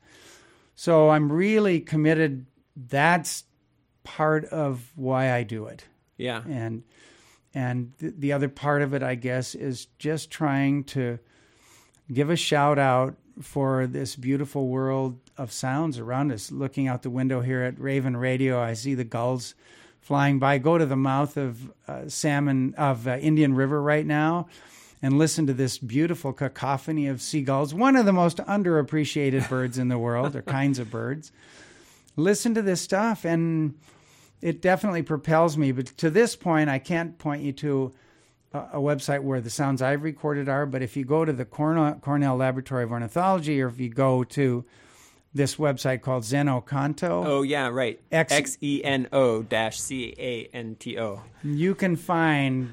So I'm really committed. That's part of why I do it. Yeah. And and th- the other part of it, I guess, is just trying to give a shout out for this beautiful world of sounds around us. Looking out the window here at Raven Radio, I see the gulls flying by. Go to the mouth of uh, Salmon of uh, Indian River right now and listen to this beautiful cacophony of seagulls, one of the most underappreciated birds in the world, or kinds of birds. Listen to this stuff, and it definitely propels me. But to this point, I can't point you to a, a website where the sounds I've recorded are, but if you go to the Cornell, Cornell Laboratory of Ornithology, or if you go to this website called Xeno Canto. Oh, yeah, right. X- X E N O dash C A N T O. You can find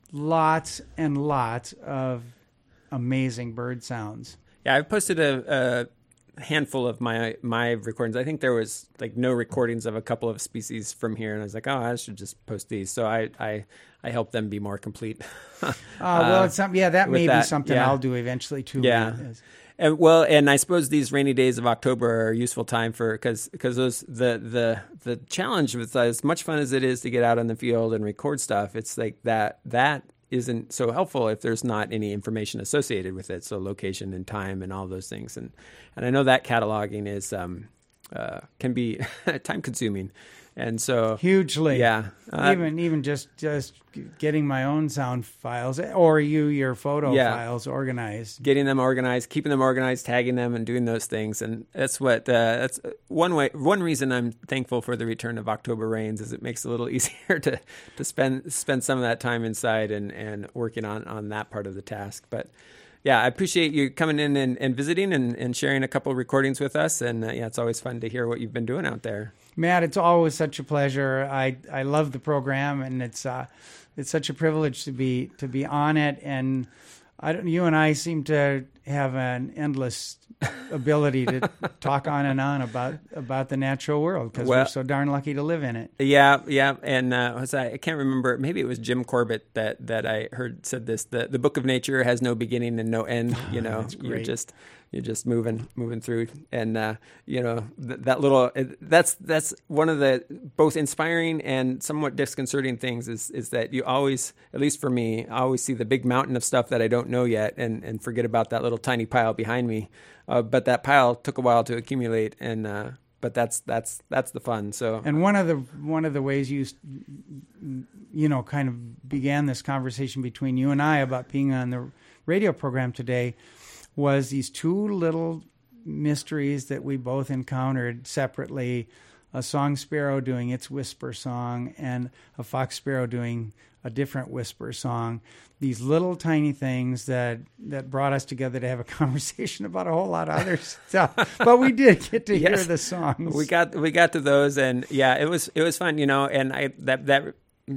lots and lots of amazing bird sounds. Yeah, I've posted a, a handful of my my recordings. I think there was like no recordings of a couple of species from here, and I was like, oh, I should just post these. So I I, I help them be more complete. Oh, well, it's some, yeah, that may that, be something yeah. I'll do eventually too. Yeah. And, well, and I suppose these rainy days of October are a useful time for because because those the the the challenge with as much fun as it is to get out in the field and record stuff, it's like that that isn't so helpful if there's not any information associated with it. So location and time and all those things, and and I know that cataloging is um uh, can be time consuming. And so hugely, yeah, uh, even even just just getting my own sound files or you your photo yeah. files organized, getting them organized, keeping them organized, tagging them, and doing those things. And that's what uh, that's one way. One reason I'm thankful for the return of October rains is it makes it a little easier to to spend spend some of that time inside and and working on on that part of the task. But yeah, I appreciate you coming in and, and visiting and, and sharing a couple of recordings with us. And uh, yeah, it's always fun to hear what you've been doing out there. Matt, it's always such a pleasure. I, I love the program, and it's uh, it's such a privilege to be to be on it. And I don't, you and I seem to have an endless ability to talk on and on about about the natural world because well, we're so darn lucky to live in it. Yeah, yeah. And uh, was I, I can't remember. Maybe it was Jim Corbett that, that I heard said this. The the book of nature has no beginning and no end. You know, you're just you're just moving moving through, and uh, you know th- that little that's that's one of the both inspiring and somewhat disconcerting things is is that you always, at least for me, I always see the big mountain of stuff that I don't know yet, and and forget about that little tiny pile behind me. Uh, but that pile took a while to accumulate, and uh, but that's that's that's the fun. So and one of the one of the ways you you know kind of began this conversation between you and I about being on the radio program today was these two little mysteries that we both encountered separately: a song sparrow doing its whisper song and a fox sparrow doing a different whisper song. These little tiny things that, that brought us together to have a conversation about a whole lot of other stuff. But we did get to yes, hear the songs. We got we got to those, and yeah, it was it was fun, you know. And I that that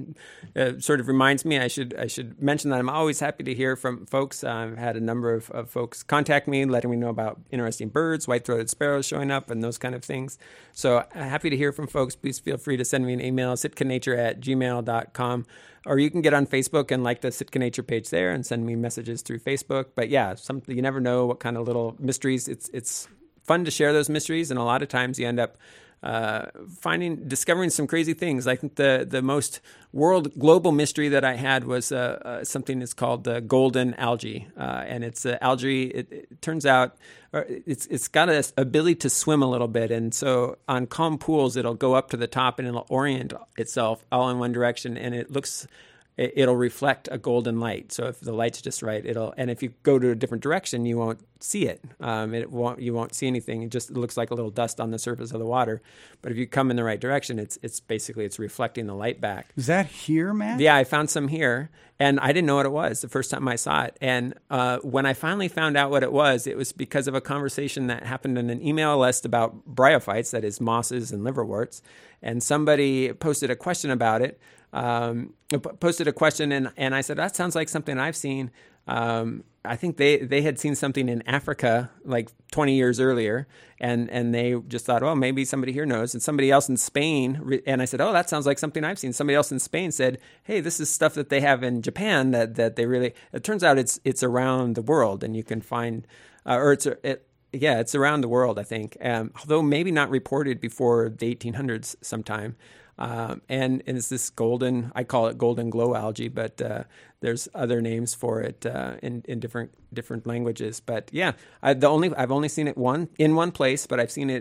uh, sort of reminds me I should I should mention that I'm always happy to hear from folks. I've had a number of, of folks contact me, letting me know about interesting birds, white-throated sparrows showing up, and those kind of things. So uh, happy to hear from folks. Please feel free to send me an email, sitkanature at gmail dot com. Or you can get on Facebook and like the Sitka Nature page there and send me messages through Facebook. But yeah, some, you never know what kind of little mysteries. It's it's fun to share those mysteries, and a lot of times you end up uh, finding, discovering some crazy things. I think the the most world global mystery that I had was uh, uh, something that's called the golden algae, uh, and it's uh, algae. It, it turns out it's it's got an ability to swim a little bit, and so on calm pools it'll go up to the top and it'll orient itself all in one direction, and it looks. It'll reflect a golden light. So if the light's just right, it'll. And if you go to a different direction, you won't see it. Um, it won't. You won't see anything. It just it looks like a little dust on the surface of the water. But if you come in the right direction, it's it's basically it's reflecting the light back. Is that here, Matt? Yeah, I found some here, and I didn't know what it was the first time I saw it. And uh, when I finally found out what it was, it was because of a conversation that happened in an email list about bryophytes, that is mosses and liverworts, and somebody posted a question about it. Um, posted a question and, and I said, that sounds like something I've seen. Um, I think they, they had seen something in Africa like twenty years earlier, and, and they just thought, oh, maybe somebody here knows. And somebody else in Spain, and I said, oh, that sounds like something I've seen. Somebody else in Spain said, hey, this is stuff that they have in Japan that, that they really, it turns out it's, it's around the world, and you can find, uh, or it's, it, yeah, it's around the world, I think. Um, although maybe not reported before the eighteen hundreds sometime. Um, and, and it's this golden, I call it golden glow algae, but uh, there's other names for it uh, in, in different different languages. But yeah, I, the only I've only seen it one in one place, but I've seen it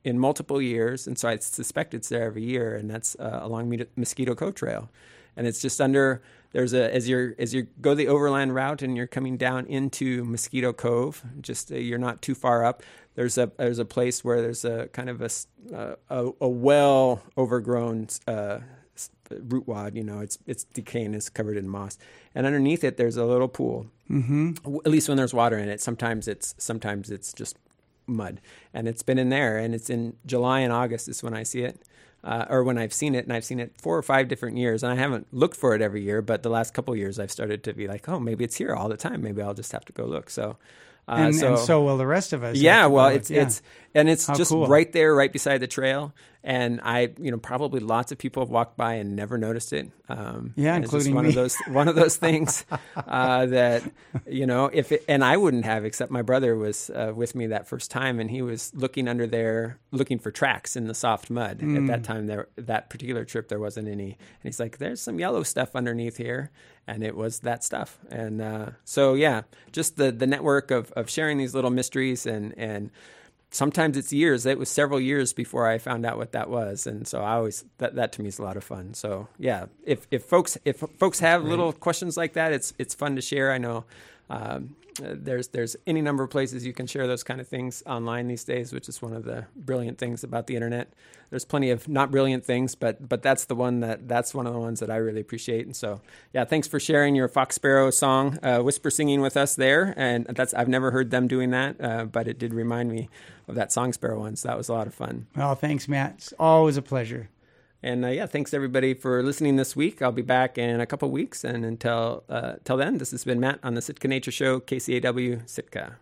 in multiple years, and so I suspect it's there every year, and that's uh, along Mosquito Cove Trail, and it's just under. There's a as you're as you go the overland route and you're coming down into Mosquito Cove, just uh, you're not too far up. There's a there's a place where there's a kind of a uh, a, a well overgrown uh, root wad. You know, it's it's decaying, it's covered in moss, and underneath it there's a little pool. Mm-hmm. At least when there's water in it. Sometimes it's sometimes it's just mud, and it's been in there, and it's in July and August is when I see it. Uh, or when I've seen it, and I've seen it four or five different years, and I haven't looked for it every year, but the last couple of years I've started to be like, oh, maybe it's here all the time. Maybe I'll just have to go look. So, uh, and, so, and so will the rest of us. Yeah, well, it's yeah. it's and it's How just cool. right there, right beside the trail. And I, you know, probably lots of people have walked by and never noticed it. Um, yeah, and including it's just one me. of those one of those things uh, that you know, if it, and I wouldn't have, except my brother was uh, with me that first time, and he was looking under there, looking for tracks in the soft mud. Mm. At that time, there that particular trip, there wasn't any, and he's like, "There's some yellow stuff underneath here," and it was that stuff. And uh, so, yeah, just the the network of of sharing these little mysteries and and. Sometimes it's years. It was several years before I found out what that was, and so I always that that to me is a lot of fun. So yeah, if if folks if folks have Great. little questions like that, it's it's fun to share. I know um, there's there's any number of places you can share those kind of things online these days, which is one of the brilliant things about the internet. There's plenty of not brilliant things, but but that's the one that that's one of the ones that I really appreciate. And so yeah, thanks for sharing your Fox Sparrow song, uh, Whisper Singing with us there. And that's I've never heard them doing that, uh, but it did remind me of that Song Sparrow one. So that was a lot of fun. Well, thanks, Matt. It's always a pleasure. And uh, yeah, thanks everybody for listening this week. I'll be back in a couple weeks, and until uh, till then, this has been Matt on the Sitka Nature Show, K C A W Sitka.